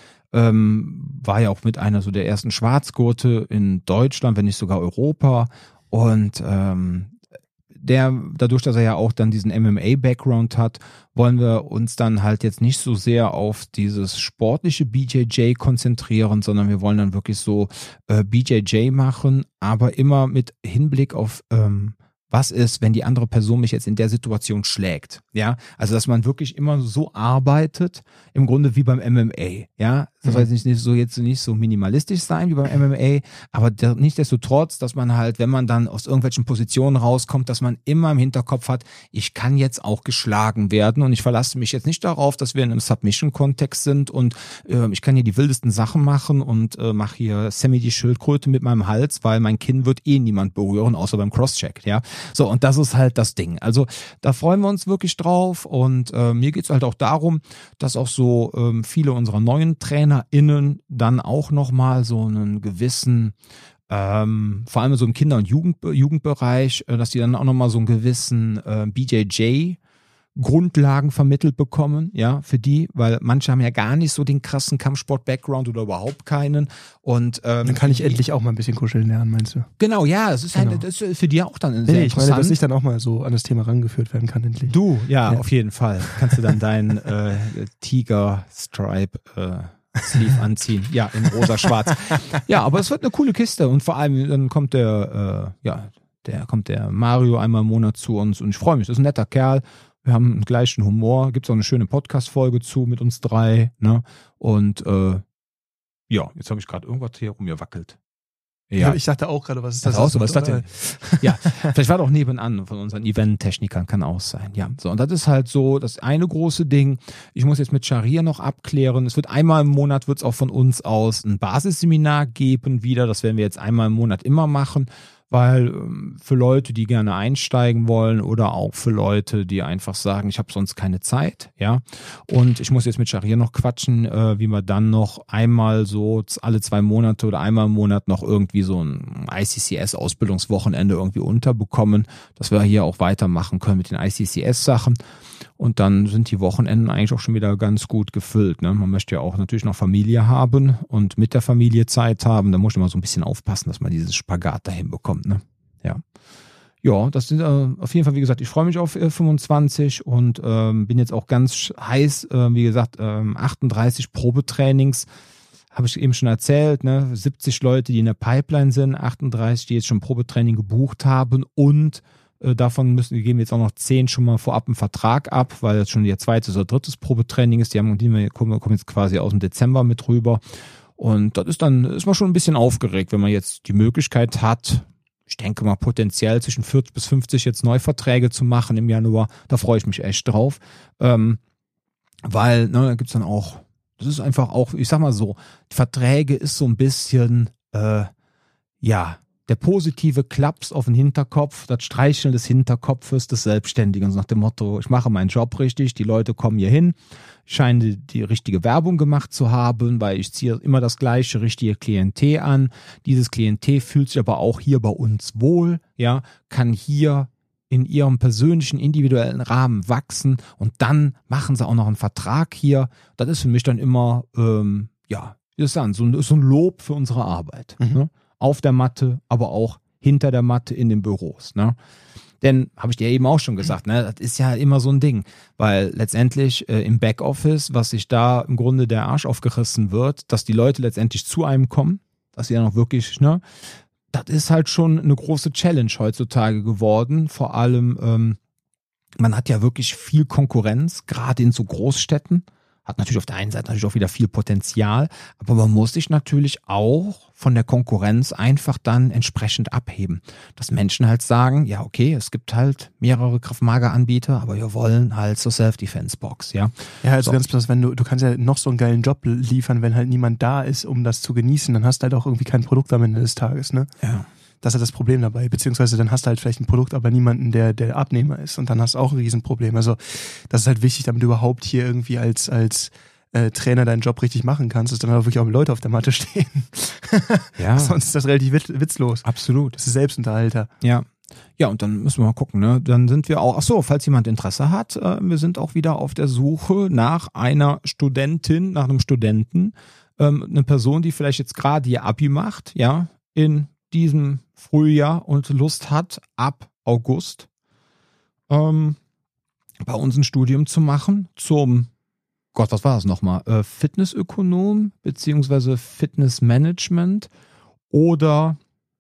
Ähm, war ja auch mit einer so der ersten Schwarzgurte in Deutschland, wenn nicht sogar Europa. Und ähm, der, dadurch, dass er ja auch dann diesen M M A-Background hat, wollen wir uns dann halt jetzt nicht so sehr auf dieses sportliche B J J konzentrieren, sondern wir wollen dann wirklich so äh, B J J machen, aber immer mit Hinblick auf ähm, was ist, wenn die andere Person mich jetzt in der Situation schlägt, ja, also dass man wirklich immer so arbeitet, im Grunde wie beim M M A, ja, das soll jetzt nicht so jetzt nicht so minimalistisch sein wie beim M M A, aber der, nichtsdestotrotz, dass man halt, wenn man dann aus irgendwelchen Positionen rauskommt, dass man immer im Hinterkopf hat, ich kann jetzt auch geschlagen werden und ich verlasse mich jetzt nicht darauf, dass wir in einem Submission-Kontext sind und äh, ich kann hier die wildesten Sachen machen und äh, mache hier Sammy die Schildkröte mit meinem Hals, weil mein Kinn wird eh niemand berühren, außer beim Crosscheck, ja. So, und das ist halt das Ding. Also da freuen wir uns wirklich drauf und äh, mir geht's halt auch darum, dass auch so ähm, viele unserer neuen TrainerInnen dann auch nochmal so einen gewissen, ähm, vor allem so im Kinder- und Jugend, Jugendbereich, äh, dass die dann auch nochmal so einen gewissen äh, B J J Grundlagen vermittelt bekommen, ja, für die, weil manche haben ja gar nicht so den krassen Kampfsport-Background oder überhaupt keinen und ähm, dann kann ich die, endlich auch mal ein bisschen kuscheln lernen, meinst du? Genau, ja, es ist Genau. halt, das ist für die auch dann sehr Nee, ich interessant. meine, dass ich dann auch mal so an das Thema rangeführt werden kann, endlich. Du, ja, Ja. auf jeden Fall. Kannst du dann deinen äh, Tiger-Stripe äh, Sleeve anziehen. Ja, in rosa-schwarz. Ja, aber es wird eine coole Kiste und vor allem dann kommt der, äh, ja, der kommt der Mario einmal im Monat zu uns und ich freue mich. Das ist ein netter Kerl. Wir haben einen gleichen Humor. Gibt es auch eine schöne Podcast-Folge zu mit uns drei. Ne? Und äh, ja, jetzt habe ich gerade irgendwas hier rumgewackelt. Ja, ich dachte auch gerade, was ist das? Das auch so, was ist das denn? Ja, vielleicht war doch nebenan von unseren Event-Technikern, kann auch sein. Ja, so, und das ist halt so das eine große Ding. Ich muss jetzt mit Scharia noch abklären. Es wird einmal im Monat, wird es auch von uns aus ein Basisseminar geben wieder. Das werden wir jetzt einmal im Monat immer machen. Weil für Leute, die gerne einsteigen wollen oder auch für Leute, die einfach sagen, ich habe sonst keine Zeit, ja. Und ich muss jetzt mit Scharia noch quatschen, äh, wie wir dann noch einmal so alle zwei Monate oder einmal im Monat noch irgendwie so ein I C C S-Ausbildungswochenende irgendwie unterbekommen, dass wir hier auch weitermachen können mit den I C C S-Sachen. Und dann sind die Wochenenden eigentlich auch schon wieder ganz gut gefüllt. Ne? Man möchte ja auch natürlich noch Familie haben und mit der Familie Zeit haben. Da muss man immer so ein bisschen aufpassen, dass man dieses Spagat dahin bekommt. Ne? Ja. Ja, das sind äh, auf jeden Fall, wie gesagt, ich freue mich auf äh, fünfundzwanzig und ähm, bin jetzt auch ganz heiß, äh, wie gesagt, ähm, achtunddreißig Probetrainings. Habe ich eben schon erzählt, ne? siebzig Leute, die in der Pipeline sind, achtunddreißig, die jetzt schon Probetraining gebucht haben und davon müssen, wir geben jetzt auch noch zehn schon mal vorab einen Vertrag ab, weil das schon ihr zweites oder drittes Probetraining ist. Die haben, die kommen, kommen jetzt quasi aus dem Dezember mit rüber. Und das ist dann, ist man schon ein bisschen aufgeregt, wenn man jetzt die Möglichkeit hat, ich denke mal potenziell zwischen vierzig bis fünfzig jetzt Neuverträge zu machen im Januar. Da freue ich mich echt drauf. Ähm, weil, ne, da gibt's dann auch, das ist einfach auch, ich sag mal so, die Verträge ist so ein bisschen, äh, ja, der positive Klaps auf den Hinterkopf, das Streicheln des Hinterkopfes des Selbstständigen. So nach dem Motto, ich mache meinen Job richtig, die Leute kommen hier hin, ich scheine die, die richtige Werbung gemacht zu haben, weil ich ziehe immer das gleiche richtige Klientel an. Dieses Klientel fühlt sich aber auch hier bei uns wohl, ja, kann hier in ihrem persönlichen, individuellen Rahmen wachsen und dann machen sie auch noch einen Vertrag hier. Das ist für mich dann immer, ähm, ja, wie soll ich sagen, so, so ein Lob für unsere Arbeit. Mhm. Ne? Auf der Matte, aber auch hinter der Matte in den Büros. Ne? Denn, habe ich dir eben auch schon gesagt, ne, das ist ja immer so ein Ding, weil letztendlich äh, im Backoffice, was sich da im Grunde der Arsch aufgerissen wird, dass die Leute letztendlich zu einem kommen, dass sie dann auch wirklich, ne, das ist halt schon eine große Challenge heutzutage geworden. Vor allem, ähm, man hat ja wirklich viel Konkurrenz, gerade in so Großstädten. Hat natürlich auf der einen Seite natürlich auch wieder viel Potenzial, aber man muss sich natürlich auch von der Konkurrenz einfach dann entsprechend abheben. Dass Menschen halt sagen, ja okay, es gibt halt mehrere Krav-Maga-Anbieter, aber wir wollen halt so Self-Defense-Box, ja. Ja, also so. ganz besonders, wenn du, du kannst ja noch so einen geilen Job liefern, wenn halt niemand da ist, um das zu genießen, dann hast du halt auch irgendwie kein Produkt am Ende des Tages, ne? Ja. Das ist halt das Problem dabei, beziehungsweise dann hast du halt vielleicht ein Produkt, aber niemanden, der der Abnehmer ist und dann hast du auch ein Riesenproblem. Also das ist halt wichtig, damit du überhaupt hier irgendwie als als äh, Trainer deinen Job richtig machen kannst, dass dann auch wirklich auch Leute auf der Matte stehen. Ja. Sonst ist das relativ witz, witzlos. Absolut. Das ist Selbstunterhalter. Ja. Ja, und dann müssen wir mal gucken, ne? Dann sind wir auch, ach so, falls jemand Interesse hat, äh, wir sind auch wieder auf der Suche nach einer Studentin, nach einem Studenten, ähm, eine Person, die vielleicht jetzt gerade ihr Abi macht, ja, in diesem Frühjahr und Lust hat, ab August ähm, bei uns ein Studium zu machen zum, Gott, was war das nochmal? Äh, Fitnessökonom beziehungsweise Fitnessmanagement oder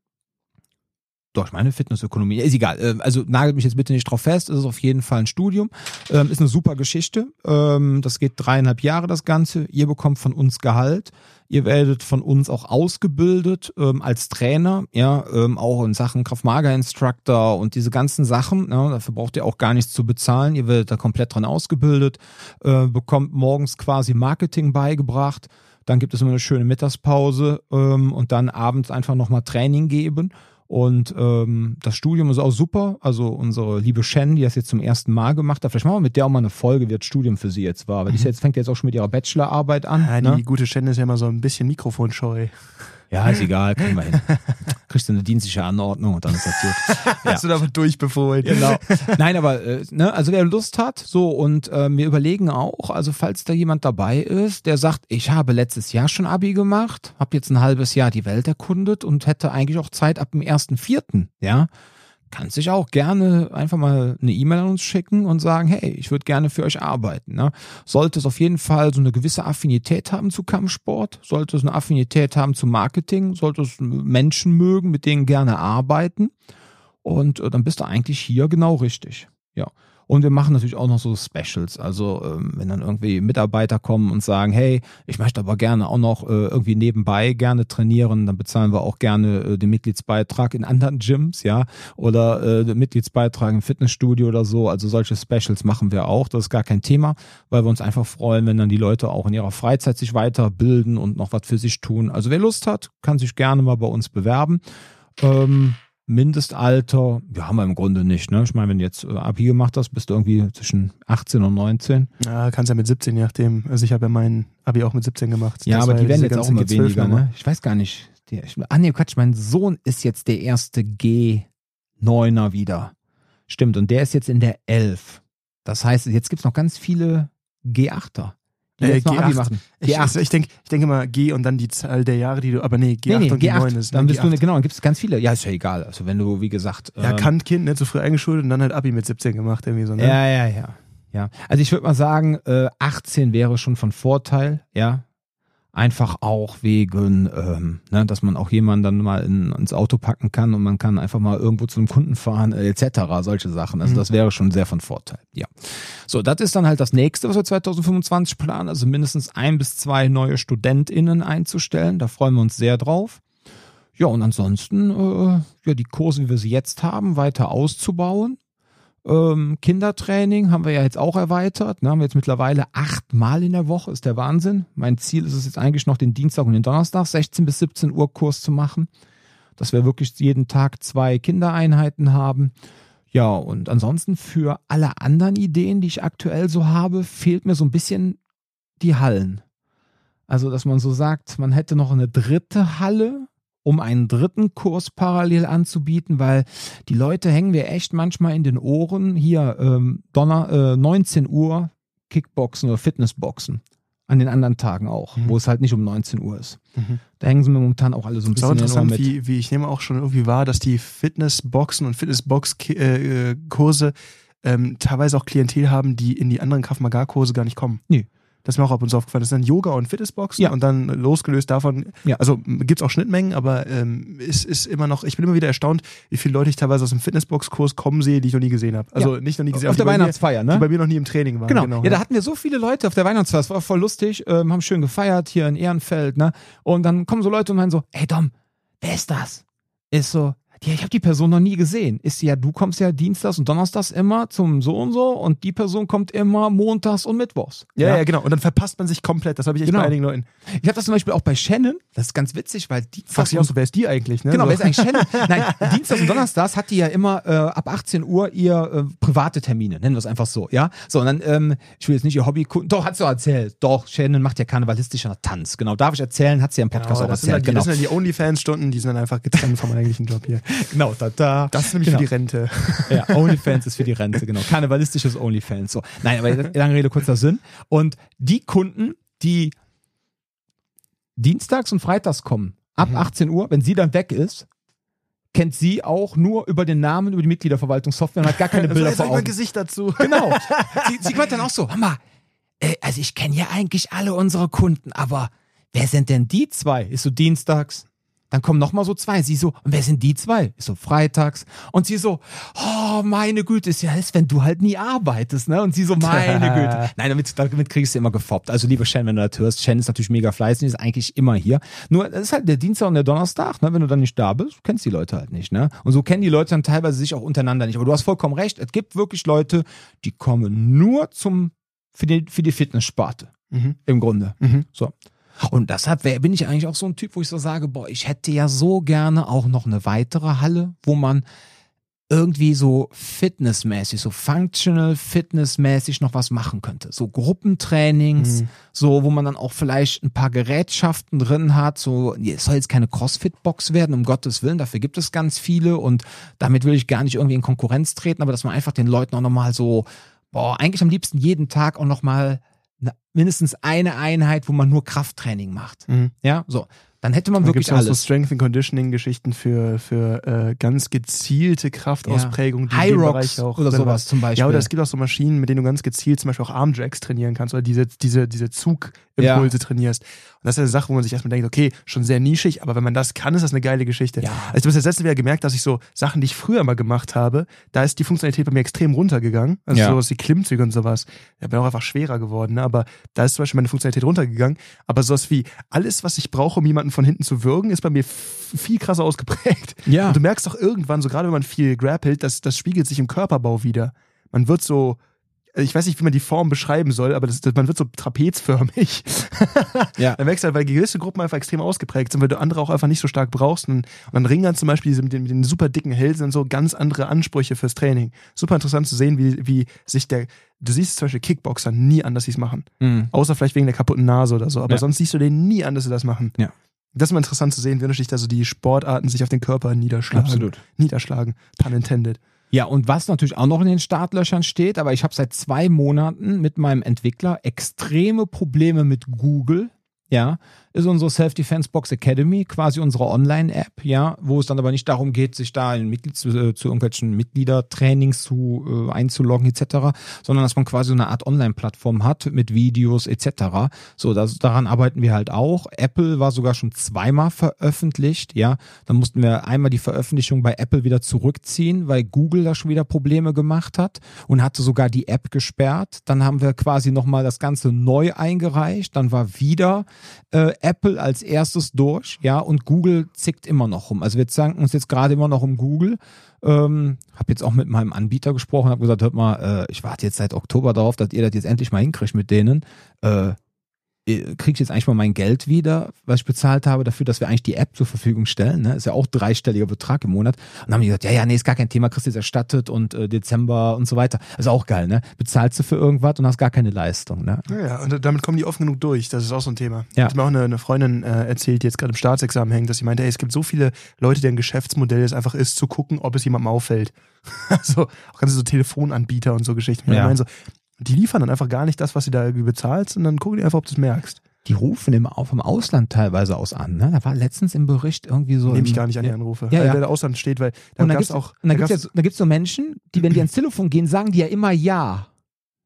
doch, ich meine Fitnessökonomie, ist egal. Äh, also nagelt mich jetzt bitte nicht drauf fest, es ist auf jeden Fall ein Studium. Ähm, ist eine super Geschichte. Ähm, das geht dreieinhalb Jahre, das Ganze. Ihr bekommt von uns Gehalt. Ihr werdet von uns auch ausgebildet ähm, als Trainer, ja, ähm, auch in Sachen Krav-Maga-Instructor und diese ganzen Sachen. Ja, dafür braucht ihr auch gar nichts zu bezahlen. Ihr werdet da komplett dran ausgebildet, äh, bekommt morgens quasi Marketing beigebracht. Dann gibt es immer eine schöne Mittagspause ähm, und dann abends einfach nochmal Training geben. Und ähm, das Studium ist auch super. Also unsere liebe Shen, die das jetzt zum ersten Mal gemacht hat, vielleicht machen wir mit der auch mal eine Folge, wie das Studium für sie jetzt war. Weil die ist jetzt, fängt jetzt auch schon mit ihrer Bachelorarbeit an. Ja, ne? Die gute Shen ist ja immer so ein bisschen mikrofonscheu. Ja, ist egal, kriegen wir hin. Kriegst du eine dienstliche Anordnung und dann ist das gut. Ja. Hast du aber durchbefohlen. Genau. Nein, aber äh, ne, also wer Lust hat, so und äh, wir überlegen auch, also falls da jemand dabei ist, der sagt, ich habe letztes Jahr schon Abi gemacht, habe jetzt ein halbes Jahr die Welt erkundet und hätte eigentlich auch Zeit ab dem ersten Vierten, ja, kannst dich auch gerne einfach mal eine E-Mail an uns schicken und sagen, hey, ich würde gerne für euch arbeiten. Ne? Sollte es auf jeden Fall so eine gewisse Affinität haben zu Kampfsport, sollte es eine Affinität haben zu Marketing, sollte es Menschen mögen, mit denen gerne arbeiten und äh, dann bist du eigentlich hier genau richtig. Ja. Und wir machen natürlich auch noch so Specials, also ähm, wenn dann irgendwie Mitarbeiter kommen und sagen, hey, ich möchte aber gerne auch noch äh, irgendwie nebenbei gerne trainieren, dann bezahlen wir auch gerne äh, den Mitgliedsbeitrag in anderen Gyms, ja, oder äh, den Mitgliedsbeitrag im Fitnessstudio oder so, also solche Specials machen wir auch, das ist gar kein Thema, weil wir uns einfach freuen, wenn dann die Leute auch in ihrer Freizeit sich weiterbilden und noch was für sich tun. Also wer Lust hat, kann sich gerne mal bei uns bewerben. Ähm, Mindestalter, ja, haben wir im Grunde nicht. Ne? Ich meine, wenn du jetzt äh, Abi gemacht hast, bist du irgendwie zwischen achtzehn und neunzehn. Ja, kannst ja mit siebzehn, je nachdem. Also ich habe ja mein Abi auch mit siebzehn gemacht. Ja, das aber die werden jetzt auch immer G zwölf weniger. Ne? Ich weiß gar nicht. Die, ich, ah nee, Quatsch, mein Sohn ist jetzt der erste G neuner wieder. Stimmt, und der ist jetzt in der elf. Das heißt, jetzt gibt es noch ganz viele G achter. Die Äh, jetzt noch G acht. Abi machen. Ich, G acht. ich denke ich denk immer G und dann die Zahl der Jahre, die du, aber nee, G acht nee, nee, und G acht. G neun ist. Dann bist G acht. du, genau, dann gibt es ganz viele. Ja, ist ja egal. Also wenn du, wie gesagt. Ja, ähm, Kant-Kind, nicht so früh eingeschult und dann halt Abi mit siebzehn gemacht, irgendwie so, ne? Ja, ja, ja. ja. Also ich würde mal sagen, äh, achtzehn wäre schon von Vorteil, ja. Einfach auch wegen, ähm, ne, dass man auch jemanden dann mal in, ins Auto packen kann und man kann einfach mal irgendwo zu einem Kunden fahren, äh, et cetera, solche Sachen. Also Mhm. das wäre schon sehr von Vorteil, ja. So, das ist dann halt das Nächste, was wir zwanzig fünfundzwanzig planen, also mindestens ein bis zwei neue StudentInnen einzustellen. Da freuen wir uns sehr drauf. Ja, und ansonsten, äh, ja, die Kurse, wie wir sie jetzt haben, weiter auszubauen. Ähm, Kindertraining haben wir ja jetzt auch erweitert. Ne? Haben wir jetzt mittlerweile achtmal in der Woche, ist der Wahnsinn. Mein Ziel ist es jetzt eigentlich noch den Dienstag und den Donnerstag, sechzehn bis siebzehn Uhr Kurs zu machen. Dass wir wirklich jeden Tag zwei Kindereinheiten haben. Ja, und ansonsten für alle anderen Ideen, die ich aktuell so habe, fehlt mir so ein bisschen die Hallen. Also, dass man so sagt, man hätte noch eine dritte Halle, um einen dritten Kurs parallel anzubieten, weil die Leute hängen wir echt manchmal in den Ohren. Hier ähm, Donner, äh, neunzehn Uhr Kickboxen oder Fitnessboxen. An den anderen Tagen auch, Mhm. wo es halt nicht um neunzehn Uhr ist. Mhm. Da hängen sie mir momentan auch alle so ein Das ist auch bisschen in den Ohren interessant, mit. wie, wie ich nehme auch schon irgendwie wahr, dass die Fitnessboxen und Fitnessbox-Kurse ähm, teilweise auch Klientel haben, die in die anderen Krav-Maga-Kurse gar nicht kommen. Nee. Das ist mir auch ab und zu aufgefallen. Das sind dann Yoga und Fitnessboxen Ja. und dann losgelöst davon, Ja. also gibt's auch Schnittmengen, aber ähm, ist, ist immer noch, ich bin immer wieder erstaunt, wie viele Leute ich teilweise aus dem Fitnessbox-Kurs kommen sehe, die ich noch nie gesehen habe. Also nicht noch nie gesehen Auf habe, der die bei mir- Weihnachtsfeier, ne? die bei mir noch nie im Training waren. Genau. genau Ja, da hatten wir so viele Leute auf der Weihnachtsfeier. Das war voll lustig. Ähm, haben schön gefeiert hier in Ehrenfeld, ne? Und dann kommen so Leute und meinen so, ey Dom, wer ist das? Ist so, ja, ich habe die Person noch nie gesehen. Ist sie ja, du kommst ja dienstags und donnerstags immer zum so und so und die Person kommt immer montags und mittwochs. Ja, ja, ja, genau. Und dann verpasst man sich komplett. Das habe ich echt Genau. bei einigen Leuten. Ich habe das zum Beispiel auch bei Shannon. Das ist ganz witzig, weil Fragst dienstags dich auch so, wer ist die eigentlich? Ne? Genau, so. wer ist eigentlich Shannon? Nein, Dienstags und Donnerstags hat die ja immer äh, ab achtzehn Uhr ihr äh, private Termine, nennen wir es einfach so, ja? So, und dann, ähm, ich will jetzt nicht ihr Hobby, doch, hat sie auch erzählt, doch, Shannon macht ja karnevalistischer Tanz, genau, darf ich erzählen, hat sie ja im Podcast Genau, auch das, sind dann erzählt, die, genau. das sind dann die OnlyFans-Stunden, die sind dann einfach getrennt vom eigentlichen Job hier. Genau, da, da. Das ist nämlich Genau. für die Rente. Ja, OnlyFans ist für die Rente, genau. Karnevalistisches OnlyFans. So. Nein, aber lange Rede, kurzer Sinn. Und die Kunden, die dienstags und freitags kommen, ab Mhm. achtzehn Uhr, wenn sie dann weg ist, kennt sie auch nur über den Namen, über die Mitgliederverwaltungssoftware und hat gar keine Also Bilder jetzt vor sag ich mein Augen. Gesicht dazu. Genau. Sie, sie meint dann auch so, Hammer, äh, also ich kenne ja eigentlich alle unsere Kunden, aber wer sind denn die zwei? Ist so dienstags. Dann kommen nochmal so zwei. Sie so, und wer sind die zwei? Ist so freitags. Und sie so, oh, meine Güte, ist ja das, wenn du halt nie arbeitest, ne? Und sie so, meine Güte. Nein, damit, damit kriegst du immer gefoppt. Also, lieber Shen, wenn du das hörst, Shen ist natürlich mega fleißig, ist eigentlich immer hier. Nur, das ist halt der Dienstag und der Donnerstag, ne? Wenn du dann nicht da bist, kennst die Leute halt nicht, ne? Und so kennen die Leute dann teilweise sich auch untereinander nicht. Aber du hast vollkommen recht. Es gibt wirklich Leute, die kommen nur zum, für die, für die Fitnesssparte. Mhm. Im Grunde. Mhm. So. Und deshalb wär, bin ich eigentlich auch so ein Typ, wo ich so sage, boah, ich hätte ja so gerne auch noch eine weitere Halle, wo man irgendwie so fitnessmäßig, so functional fitnessmäßig noch was machen könnte. So Gruppentrainings, Mhm. so, wo man dann auch vielleicht ein paar Gerätschaften drin hat. So, es soll jetzt keine Crossfit-Box werden, um Gottes Willen, dafür gibt es ganz viele und damit will ich gar nicht irgendwie in Konkurrenz treten, aber dass man einfach den Leuten auch nochmal so, boah, eigentlich am liebsten jeden Tag auch nochmal mindestens eine Einheit, wo man nur Krafttraining macht. Mhm. Ja, so. Dann hätte man Da wirklich gibt es auch so alles. Strength and Conditioning Geschichten für, für äh, ganz gezielte Kraftausprägungen, die in High dem Rocks Bereich auch oder drin sowas zum Beispiel. Ja, oder es gibt auch so Maschinen, mit denen du ganz gezielt zum Beispiel auch Armjacks trainieren kannst oder diese, diese, diese Zugimpulse Ja. trainierst. Und das ist eine Sache, wo man sich erstmal denkt, okay, schon sehr nischig, aber wenn man das kann, ist das eine geile Geschichte. Ja. Also ich habe das letzte wieder gemerkt, dass ich so Sachen, die ich früher mal gemacht habe, da ist die Funktionalität bei mir extrem runtergegangen. Also Ja. sowas wie Klimmzüge und sowas. Ich bin auch einfach schwerer geworden, ne? Aber da ist zum Beispiel meine Funktionalität runtergegangen. Aber sowas wie alles, was ich brauche, um jemanden von hinten zu würgen, ist bei mir f- viel krasser ausgeprägt. Ja. Und du merkst doch irgendwann, so gerade wenn man viel grappelt, das, das spiegelt sich im Körperbau wieder. Man wird so, ich weiß nicht, wie man die Form beschreiben soll, aber das, das, man wird so trapezförmig. Ja. Dann merkst du halt, weil gewisse Gruppen einfach extrem ausgeprägt sind, weil du andere auch einfach nicht so stark brauchst. Und, und dann Ringern zum Beispiel diese, mit, den, mit den super dicken Hälsen und so ganz andere Ansprüche fürs Training. Super interessant zu sehen, wie, wie sich der, du siehst zum Beispiel Kickboxer nie an, dass sie es machen. Mhm. Außer vielleicht wegen der kaputten Nase oder so. Aber Ja. sonst siehst du denen nie an, dass sie das machen. Ja. Das ist mal interessant zu sehen, wie unterschiedlich da so die Sportarten sich auf den Körper niederschlagen. Absolut. Niederschlagen. Pun intended. Ja, und was natürlich auch noch in den Startlöchern steht, aber ich habe seit zwei Monaten mit meinem Entwickler extreme Probleme mit Google, ja, ist unsere Self-Defense-Box Academy, quasi unsere Online-App, ja, wo es dann aber nicht darum geht, sich da in Mitglied zu, äh, zu irgendwelchen Mitgliedertrainings zu äh, einzuloggen et cetera, sondern dass man quasi so eine Art Online-Plattform hat mit Videos et cetera. So, das, daran arbeiten wir halt auch. Apple war sogar schon zweimal veröffentlicht, ja. Dann mussten wir einmal die Veröffentlichung bei Apple wieder zurückziehen, weil Google da schon wieder Probleme gemacht hat und hatte sogar die App gesperrt. Dann haben wir quasi nochmal das Ganze neu eingereicht. Dann war wieder äh, Apple als erstes durch, ja, und Google zickt immer noch rum. Also wir zanken uns jetzt gerade immer noch um Google. Ähm, habe jetzt auch mit meinem Anbieter gesprochen, habe gesagt, hört mal, äh, ich warte jetzt seit Oktober darauf, dass ihr das jetzt endlich mal hinkriegt mit denen. Äh, kriege ich jetzt eigentlich mal mein Geld wieder, was ich bezahlt habe, dafür, dass wir eigentlich die App zur Verfügung stellen. Ne? Ist ja auch dreistelliger Betrag im Monat. Und dann haben die gesagt, ja, ja, nee, ist gar kein Thema, kriegst du jetzt erstattet und äh, Dezember und so weiter. Ist auch geil, ne? Bezahlst du für irgendwas und hast gar keine Leistung, ne? Ja, ja, und damit kommen die oft genug durch. Das ist auch so ein Thema. Ja. Hat mir auch eine, eine Freundin äh, erzählt, die jetzt gerade im Staatsexamen hängt, dass sie meinte, ey, es gibt so viele Leute, deren Geschäftsmodell es einfach ist, zu gucken, ob es jemandem auffällt. Also auch ganze so Telefonanbieter und so Geschichten. Ja. Ich meine so, die liefern dann einfach gar nicht das, was sie da irgendwie bezahlst, und dann gucken die einfach, ob du es merkst. Die rufen im, vom Ausland teilweise aus an, ne? Da war letztens im Bericht irgendwie so. Nehme ich im- gar nicht an die ja. Anrufe. Ja, weil ja. der da Ausland steht, weil da Und da gab's gibt's auch. und da da gibt's ja gab's- so, da gibt's so Menschen, die, wenn die ans Telefon gehen, sagen die ja immer ja.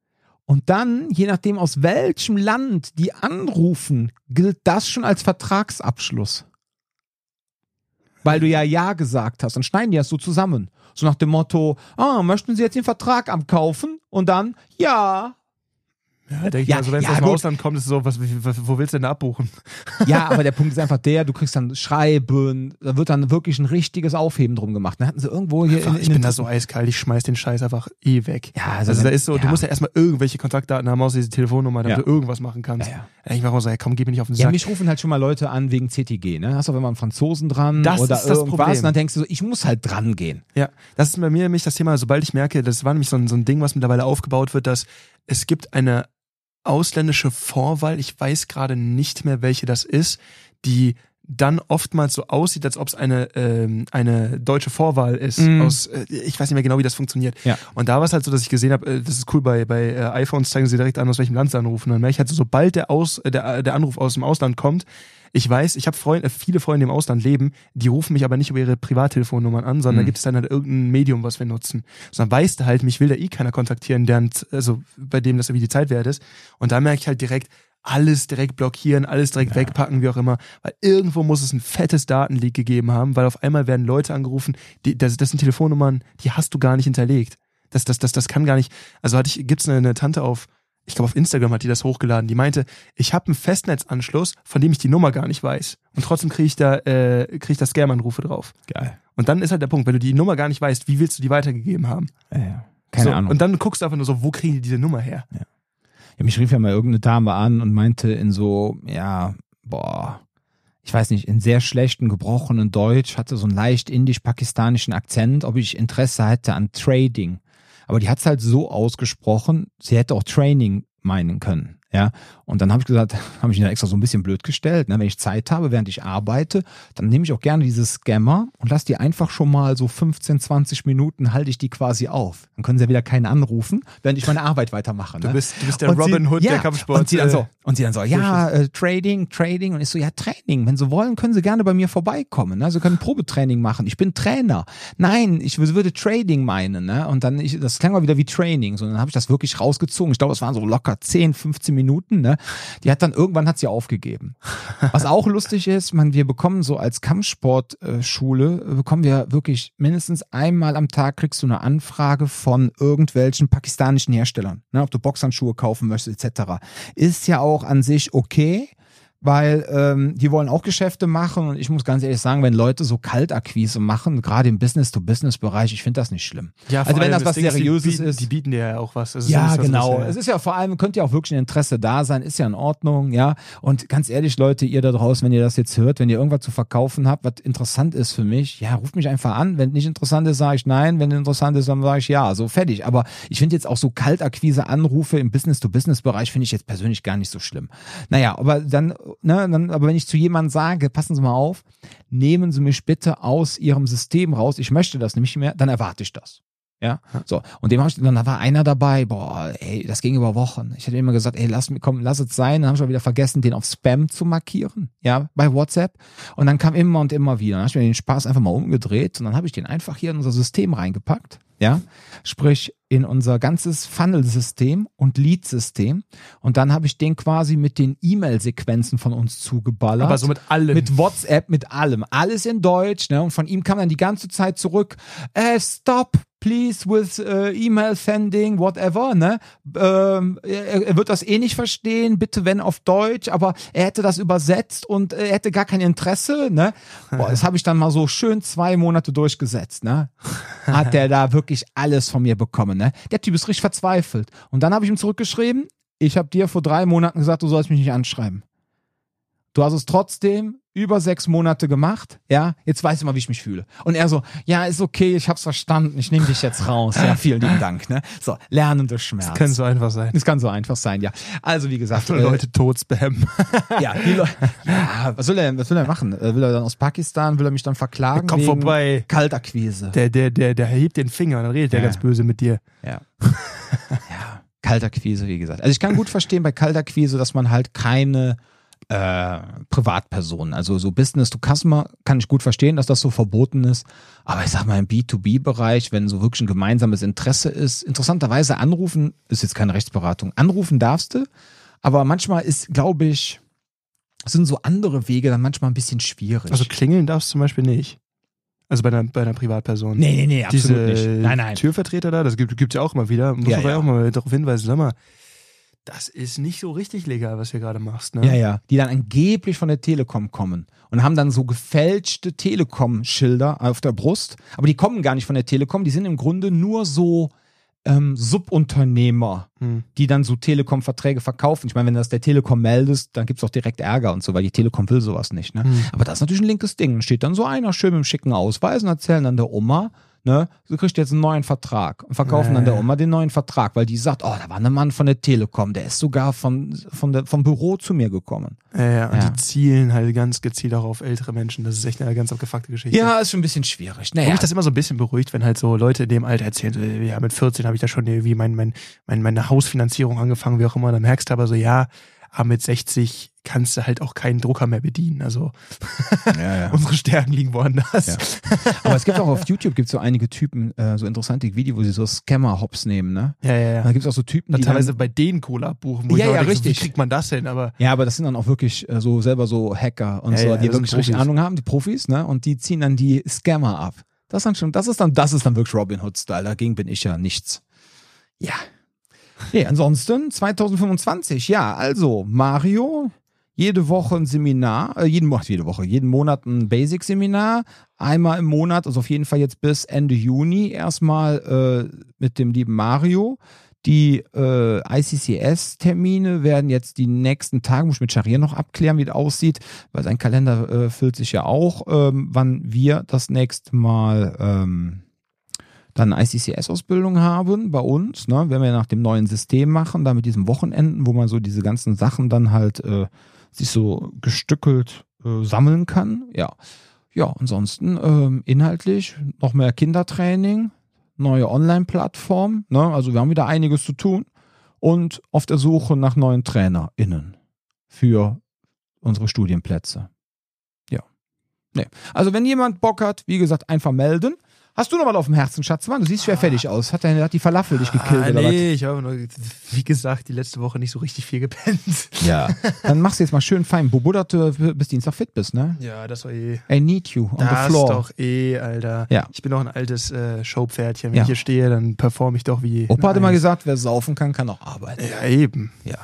Und dann, je nachdem aus welchem Land die anrufen, gilt das schon als Vertragsabschluss. Weil du ja Ja gesagt hast. Dann schneiden die das so zusammen. So nach dem Motto, ah, möchten Sie jetzt den Vertrag abkaufen? Und dann, ja. Ja, denke ich Ja, mal, also wenn es ja, aus dem gut. Ausland kommt, ist es so, was, wo willst du denn da abbuchen? Ja, aber der Punkt ist einfach der, du kriegst dann Schreiben, da wird dann wirklich ein richtiges Aufheben drum gemacht. Da hatten sie irgendwo hier in, in Ich bin da so eiskalt, ich schmeiß den Scheiß einfach eh weg. Ja, also, Also wenn, da ist so, ja. du musst ja erstmal irgendwelche Kontaktdaten haben, außer diese Telefonnummer, damit Ja. du irgendwas machen kannst. Ja, Ich mach mal so, ja, komm, geh mir nicht auf den Ja, Sack. mich rufen halt schon mal Leute an wegen C T G, ne? Hast du aber mal einen Franzosen dran Das oder ist das irgendwas Problem. und dann denkst du so, ich muss halt dran gehen. Ja, das ist bei mir nämlich das Thema, sobald ich merke, das war nämlich so ein, so ein Ding, was mittlerweile aufgebaut wird, dass es gibt eine ausländische Vorwahl, ich weiß gerade nicht mehr, welche das ist, die dann oftmals so aussieht, als ob es eine, ähm, eine deutsche Vorwahl ist. Mm. Aus, äh, ich weiß nicht mehr genau, wie das funktioniert. Ja. Und da war es halt so, dass ich gesehen habe, äh, das ist cool, bei, bei äh, iPhones zeigen sie direkt an, aus welchem Land sie anrufen. Und dann merke ich halt so, sobald der, aus, äh, der, der Anruf aus dem Ausland kommt, ich weiß, ich habe Freunde, viele Freunde, die im Ausland leben, die rufen mich aber nicht über ihre Privattelefonnummern an, sondern Mhm. da gibt es dann halt irgendein Medium, was wir nutzen. Sondern weißt du halt, mich will da eh keiner kontaktieren, deren, also bei dem das irgendwie die Zeit wert ist. Und da merke ich halt direkt, alles direkt blockieren, alles direkt Ja. wegpacken, wie auch immer, weil irgendwo muss es ein fettes Datenleak gegeben haben, weil auf einmal werden Leute angerufen, die, das, das sind Telefonnummern, die hast du gar nicht hinterlegt. Das, das, das, das kann gar nicht, also hatte ich, gibt's eine, eine Tante auf, ich glaube auf Instagram hat die das hochgeladen, die meinte, ich habe einen Festnetzanschluss, von dem ich die Nummer gar nicht weiß. Und trotzdem kriege ich da, äh, kriege ich da Scam-Anrufe drauf. Geil. Und dann ist halt der Punkt, wenn du die Nummer gar nicht weißt, wie willst du die weitergegeben haben? Ja, ja. Keine so, Ahnung. Und dann guckst du einfach nur so, wo kriegen die diese Nummer her? Ja, mich rief ja mal irgendeine Dame an und meinte in so, ja, boah, ich weiß nicht, in sehr schlechten, gebrochenen Deutsch, hatte so einen leicht indisch-pakistanischen Akzent, ob ich Interesse hätte an Trading. Aber die hat es halt so ausgesprochen, sie hätte auch Training meinen können. Ja, und dann habe ich gesagt, habe ich ihn extra so ein bisschen blöd gestellt. Ne? Wenn ich Zeit habe, während ich arbeite, dann nehme ich auch gerne diese Scammer und lasse die einfach schon mal so fünfzehn, zwanzig Minuten, halte ich die quasi auf. Dann können sie ja wieder keinen anrufen, während ich meine Arbeit weitermache. Ne? Du bist, du bist der Und Robin sie, Hood ja, der Kampfsport. Und sie dann äh, so, und sie dann so, ja, äh, Trading, Trading. Und ich so, ja, Training. Wenn sie wollen, können sie gerne bei mir vorbeikommen. Ne? Sie können Probetraining machen. Ich bin Trainer. Nein, ich würde Trading meinen. Ne? Und dann, ich, das klang mal wieder wie Training. So, dann habe ich das wirklich rausgezogen. Ich glaube, es waren so locker zehn, fünfzehn Minuten. Ne? Die hat dann, irgendwann hat sie aufgegeben. Was auch lustig ist, man, wir bekommen so als Kampfsportschule, äh, bekommen wir wirklich mindestens einmal am Tag kriegst du eine Anfrage von irgendwelchen pakistanischen Herstellern, ne, ob du Boxhandschuhe kaufen möchtest et cetera. Ist ja auch an sich okay, weil ähm, die wollen auch Geschäfte machen und ich muss ganz ehrlich sagen, wenn Leute so Kaltakquise machen, gerade im Business-to-Business-Bereich, ich finde das nicht schlimm. Ja, Also vor wenn allem das was Ding ist, Seriöses die bieten, ist. Die bieten dir ja auch was. Also Ja, es ist was, genau. was, äh, Es ist ja vor allem, könnte ja auch wirklich ein Interesse da sein, ist ja in Ordnung, ja. Und ganz ehrlich, Leute, ihr da draußen, wenn ihr das jetzt hört, wenn ihr irgendwas zu verkaufen habt, was interessant ist für mich, ja, ruft mich einfach an. Wenn nicht interessant ist, sage ich nein. Wenn interessant ist, dann sage ich ja. So, fertig. Aber ich finde jetzt auch so Kaltakquise-Anrufe im Business-to-Business-Bereich finde ich jetzt persönlich gar nicht so schlimm. Naja, aber dann, ne, dann, aber wenn ich zu jemandem sage, passen Sie mal auf, nehmen Sie mich bitte aus Ihrem System raus, ich möchte das nämlich mehr, dann erwarte ich das. Ja, so. Und dem hab ich, dann war einer dabei, boah, ey, das ging über Wochen. Ich hätte immer gesagt, ey, lass, komm, lass es sein. Dann habe ich auch wieder vergessen, den auf Spam zu markieren, ja, bei WhatsApp. Und dann kam immer und immer wieder. Dann habe ich mir den Spaß einfach mal umgedreht und dann habe ich den einfach hier in unser System reingepackt, ja, sprich in unser ganzes Funnel-System und Lead-System. Und dann habe ich den quasi mit den E-Mail-Sequenzen von uns zugeballert. aber so mit allem. Mit WhatsApp, mit allem. Alles in Deutsch, ne? Und von ihm kam dann die ganze Zeit zurück, äh, stop, please, with uh, email sending, whatever, ne? Ähm, er, er wird das eh nicht verstehen, bitte wenn auf Deutsch, aber er hätte das übersetzt und er hätte gar kein Interesse, ne? Boah, das habe ich dann mal so schön zwei Monate durchgesetzt, ne? Hat der da wirklich alles von mir bekommen, ne? Der Typ ist richtig verzweifelt. Und dann habe ich ihm zurückgeschrieben, ich habe dir vor drei Monaten gesagt, du sollst mich nicht anschreiben. Du hast es trotzdem über sechs Monate gemacht, ja, jetzt weißt du mal, wie ich mich fühle. Und er so, ja, ist okay, ich hab's verstanden, ich nehme dich jetzt raus. Ja, vielen lieben Dank, ne? So, lernende Schmerz. Das kann so einfach sein. Das kann so einfach sein, ja. Also, wie gesagt. So Leute tot spammen. Ja, die Leute, ja, was soll er, was will er machen? Will er dann aus Pakistan, will er mich dann verklagen? Komm wegen vorbei. Kaltakquise. Der, der, der, der hebt den Finger und dann redet Ja. der ganz böse mit dir. Ja. Ja, Kaltakquise, wie gesagt. Also ich kann gut verstehen bei Kaltakquise, dass man halt keine äh, Privatpersonen. Also so Business to Customer kann ich gut verstehen, dass das so verboten ist. Aber ich sag mal im B to B-Bereich, wenn so wirklich ein gemeinsames Interesse ist, interessanterweise anrufen, ist jetzt keine Rechtsberatung, anrufen darfst du, aber manchmal ist, glaube ich, sind so andere Wege dann manchmal ein bisschen schwierig. Also klingeln darfst du zum Beispiel nicht. Also bei einer, bei einer Privatperson. Nee, nee, nee, absolut Diese nicht. Nein, nein. Türvertreter da, das gibt es ja auch immer wieder. Muss Ja, man ja. auch mal darauf hinweisen. Sag mal, das ist nicht so richtig legal, was du gerade machst. Ne? Ja, ja. Die dann angeblich von der Telekom kommen und haben dann so gefälschte Telekom-Schilder auf der Brust. Aber die kommen gar nicht von der Telekom, die sind im Grunde nur so ähm, Subunternehmer, Hm. die dann so Telekom-Verträge verkaufen. Ich meine, wenn du das der Telekom meldest, dann gibt es auch direkt Ärger und so, weil die Telekom will sowas nicht. Ne? Hm. Aber das ist natürlich ein linkes Ding. Steht dann so einer schön mit einem schicken Ausweis und erzählen dann der Oma, ne, du kriegst jetzt einen neuen Vertrag und verkaufen Ja, dann der ja. Oma den neuen Vertrag, weil die sagt, oh, da war ein Mann von der Telekom, der ist sogar von, von der, vom Büro zu mir gekommen. Ja, ja, und Ja. die zielen halt ganz gezielt auch auf ältere Menschen. Das ist echt eine ganz abgefuckte Geschichte. Ja, ist schon ein bisschen schwierig. Und Naja, mich das immer so ein bisschen beruhigt, wenn halt so Leute in dem Alter erzählen, so, ja, mit vierzehn habe ich da schon irgendwie mein, mein, mein, meine Hausfinanzierung angefangen, wie auch immer. Dann merkst du aber so, ja, aber mit sechzig kannst du halt auch keinen Drucker mehr bedienen. Also ja, ja. unsere Stärken liegen woanders. Ja. Aber es gibt auch auf YouTube gibt so einige Typen, äh, so interessante Videos, wo sie so Scammer-Hops nehmen, ne? Ja, ja, ja. Da gibt es auch so Typen, Dann die teilweise dann, bei denen Cola abbuchen. Wo Ja, ich auch ja, denke, richtig. So, wie kriegt man das hin? Aber ja, aber das sind dann auch wirklich äh, so selber so Hacker und Ja, so, ja, die das sind wirklich richtig Profis. Ahnung haben, die Profis, ne? Und die ziehen dann die Scammer ab. Das ist dann schon, das ist dann, das ist dann wirklich Robin Hood-Style. Dagegen bin ich ja nichts. Ja. Nee, ansonsten zweitausendfünfundzwanzig, ja, also Mario, jede Woche ein Seminar, äh, jeden Monat, jede Woche, jeden Monat ein Basic-Seminar, einmal im Monat, also auf jeden Fall jetzt bis Ende Juni erstmal äh, mit dem lieben Mario. Die äh, I C C S-Termine werden jetzt die nächsten Tage, muss ich mit Sharir noch abklären, wie das aussieht, weil sein Kalender äh, füllt sich ja auch, ähm, wann wir das nächste Mal ähm, dann eine I C C S-Ausbildung haben bei uns, ne, wenn wir nach dem neuen System machen, da mit diesen Wochenenden, wo man so diese ganzen Sachen dann halt äh, sich so gestückelt äh, sammeln kann. Ja, ja, ansonsten ähm, inhaltlich noch mehr Kindertraining, neue Online-Plattform, ne, also wir haben wieder einiges zu tun und auf der Suche nach neuen TrainerInnen für unsere Studienplätze. Ja, ne, also wenn jemand Bock hat, wie gesagt, einfach melden. Hast du noch was auf dem Herzen, Schatzmann? Du siehst schwer fertig aus. Hat, deine, hat die Falafel dich gekillt ah, oder nee, ich habe nur, wie gesagt, die letzte Woche nicht so richtig viel gepennt. was? Ja. Dann machst du jetzt mal schön fein. Bobo, dass du bis Dienstag fit bist, ne? Ja, das war eh. I need you on Das the floor. doch eh, Alter. Ja. Ich bin doch ein altes äh, Showpferdchen. Wenn Ja. ich hier stehe, dann performe ich doch wie. Opa hat eine immer Eins. gesagt, wer saufen kann, kann auch arbeiten. Ja, eben. Ja.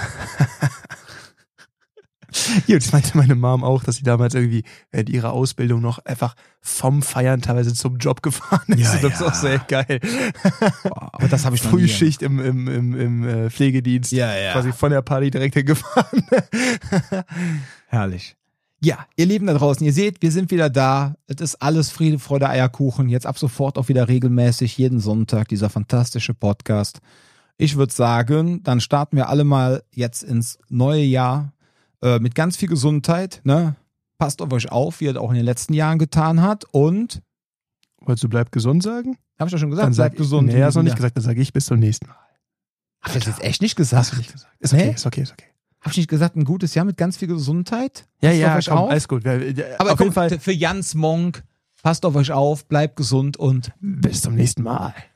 Das meinte meine Mom auch, dass sie damals irgendwie während ihrer Ausbildung noch einfach vom Feiern teilweise zum Job gefahren ist. Ja, das ist ja. auch sehr geil. Boah, aber das habe ich noch nie. Frühschicht im, im, im, im äh, Pflegedienst. Ja, ja. Quasi von der Party direkt hingefahren. Herrlich. Ja, ihr Lieben da draußen, ihr seht, wir sind wieder da. Es ist alles Friede, Freude, Eierkuchen. Jetzt ab sofort auch wieder regelmäßig, jeden Sonntag, dieser fantastische Podcast. Ich würde sagen, dann starten wir alle mal jetzt ins neue Jahr äh, mit ganz viel Gesundheit. Ne? Passt auf euch auf, wie ihr das auch in den letzten Jahren getan habt. Und, Wolltest du bleib gesund sagen? habe ich doch schon gesagt, Dann sag bleibt gesund. Nee, hast du noch nicht Wieder. gesagt, dann sage ich bis zum nächsten Mal. Hab ich das jetzt echt nicht gesagt? Hast du nicht gesagt. Ist okay, Nee? ist okay, ist okay. Hab ich nicht gesagt, ein gutes Jahr mit ganz viel Gesundheit? Ja, Passt ja, auf euch komm, auf. alles gut. Wir, äh, Aber auf komm, jeden Fall für Jans Monk, passt auf euch auf, bleibt gesund und bis zum nächsten Mal.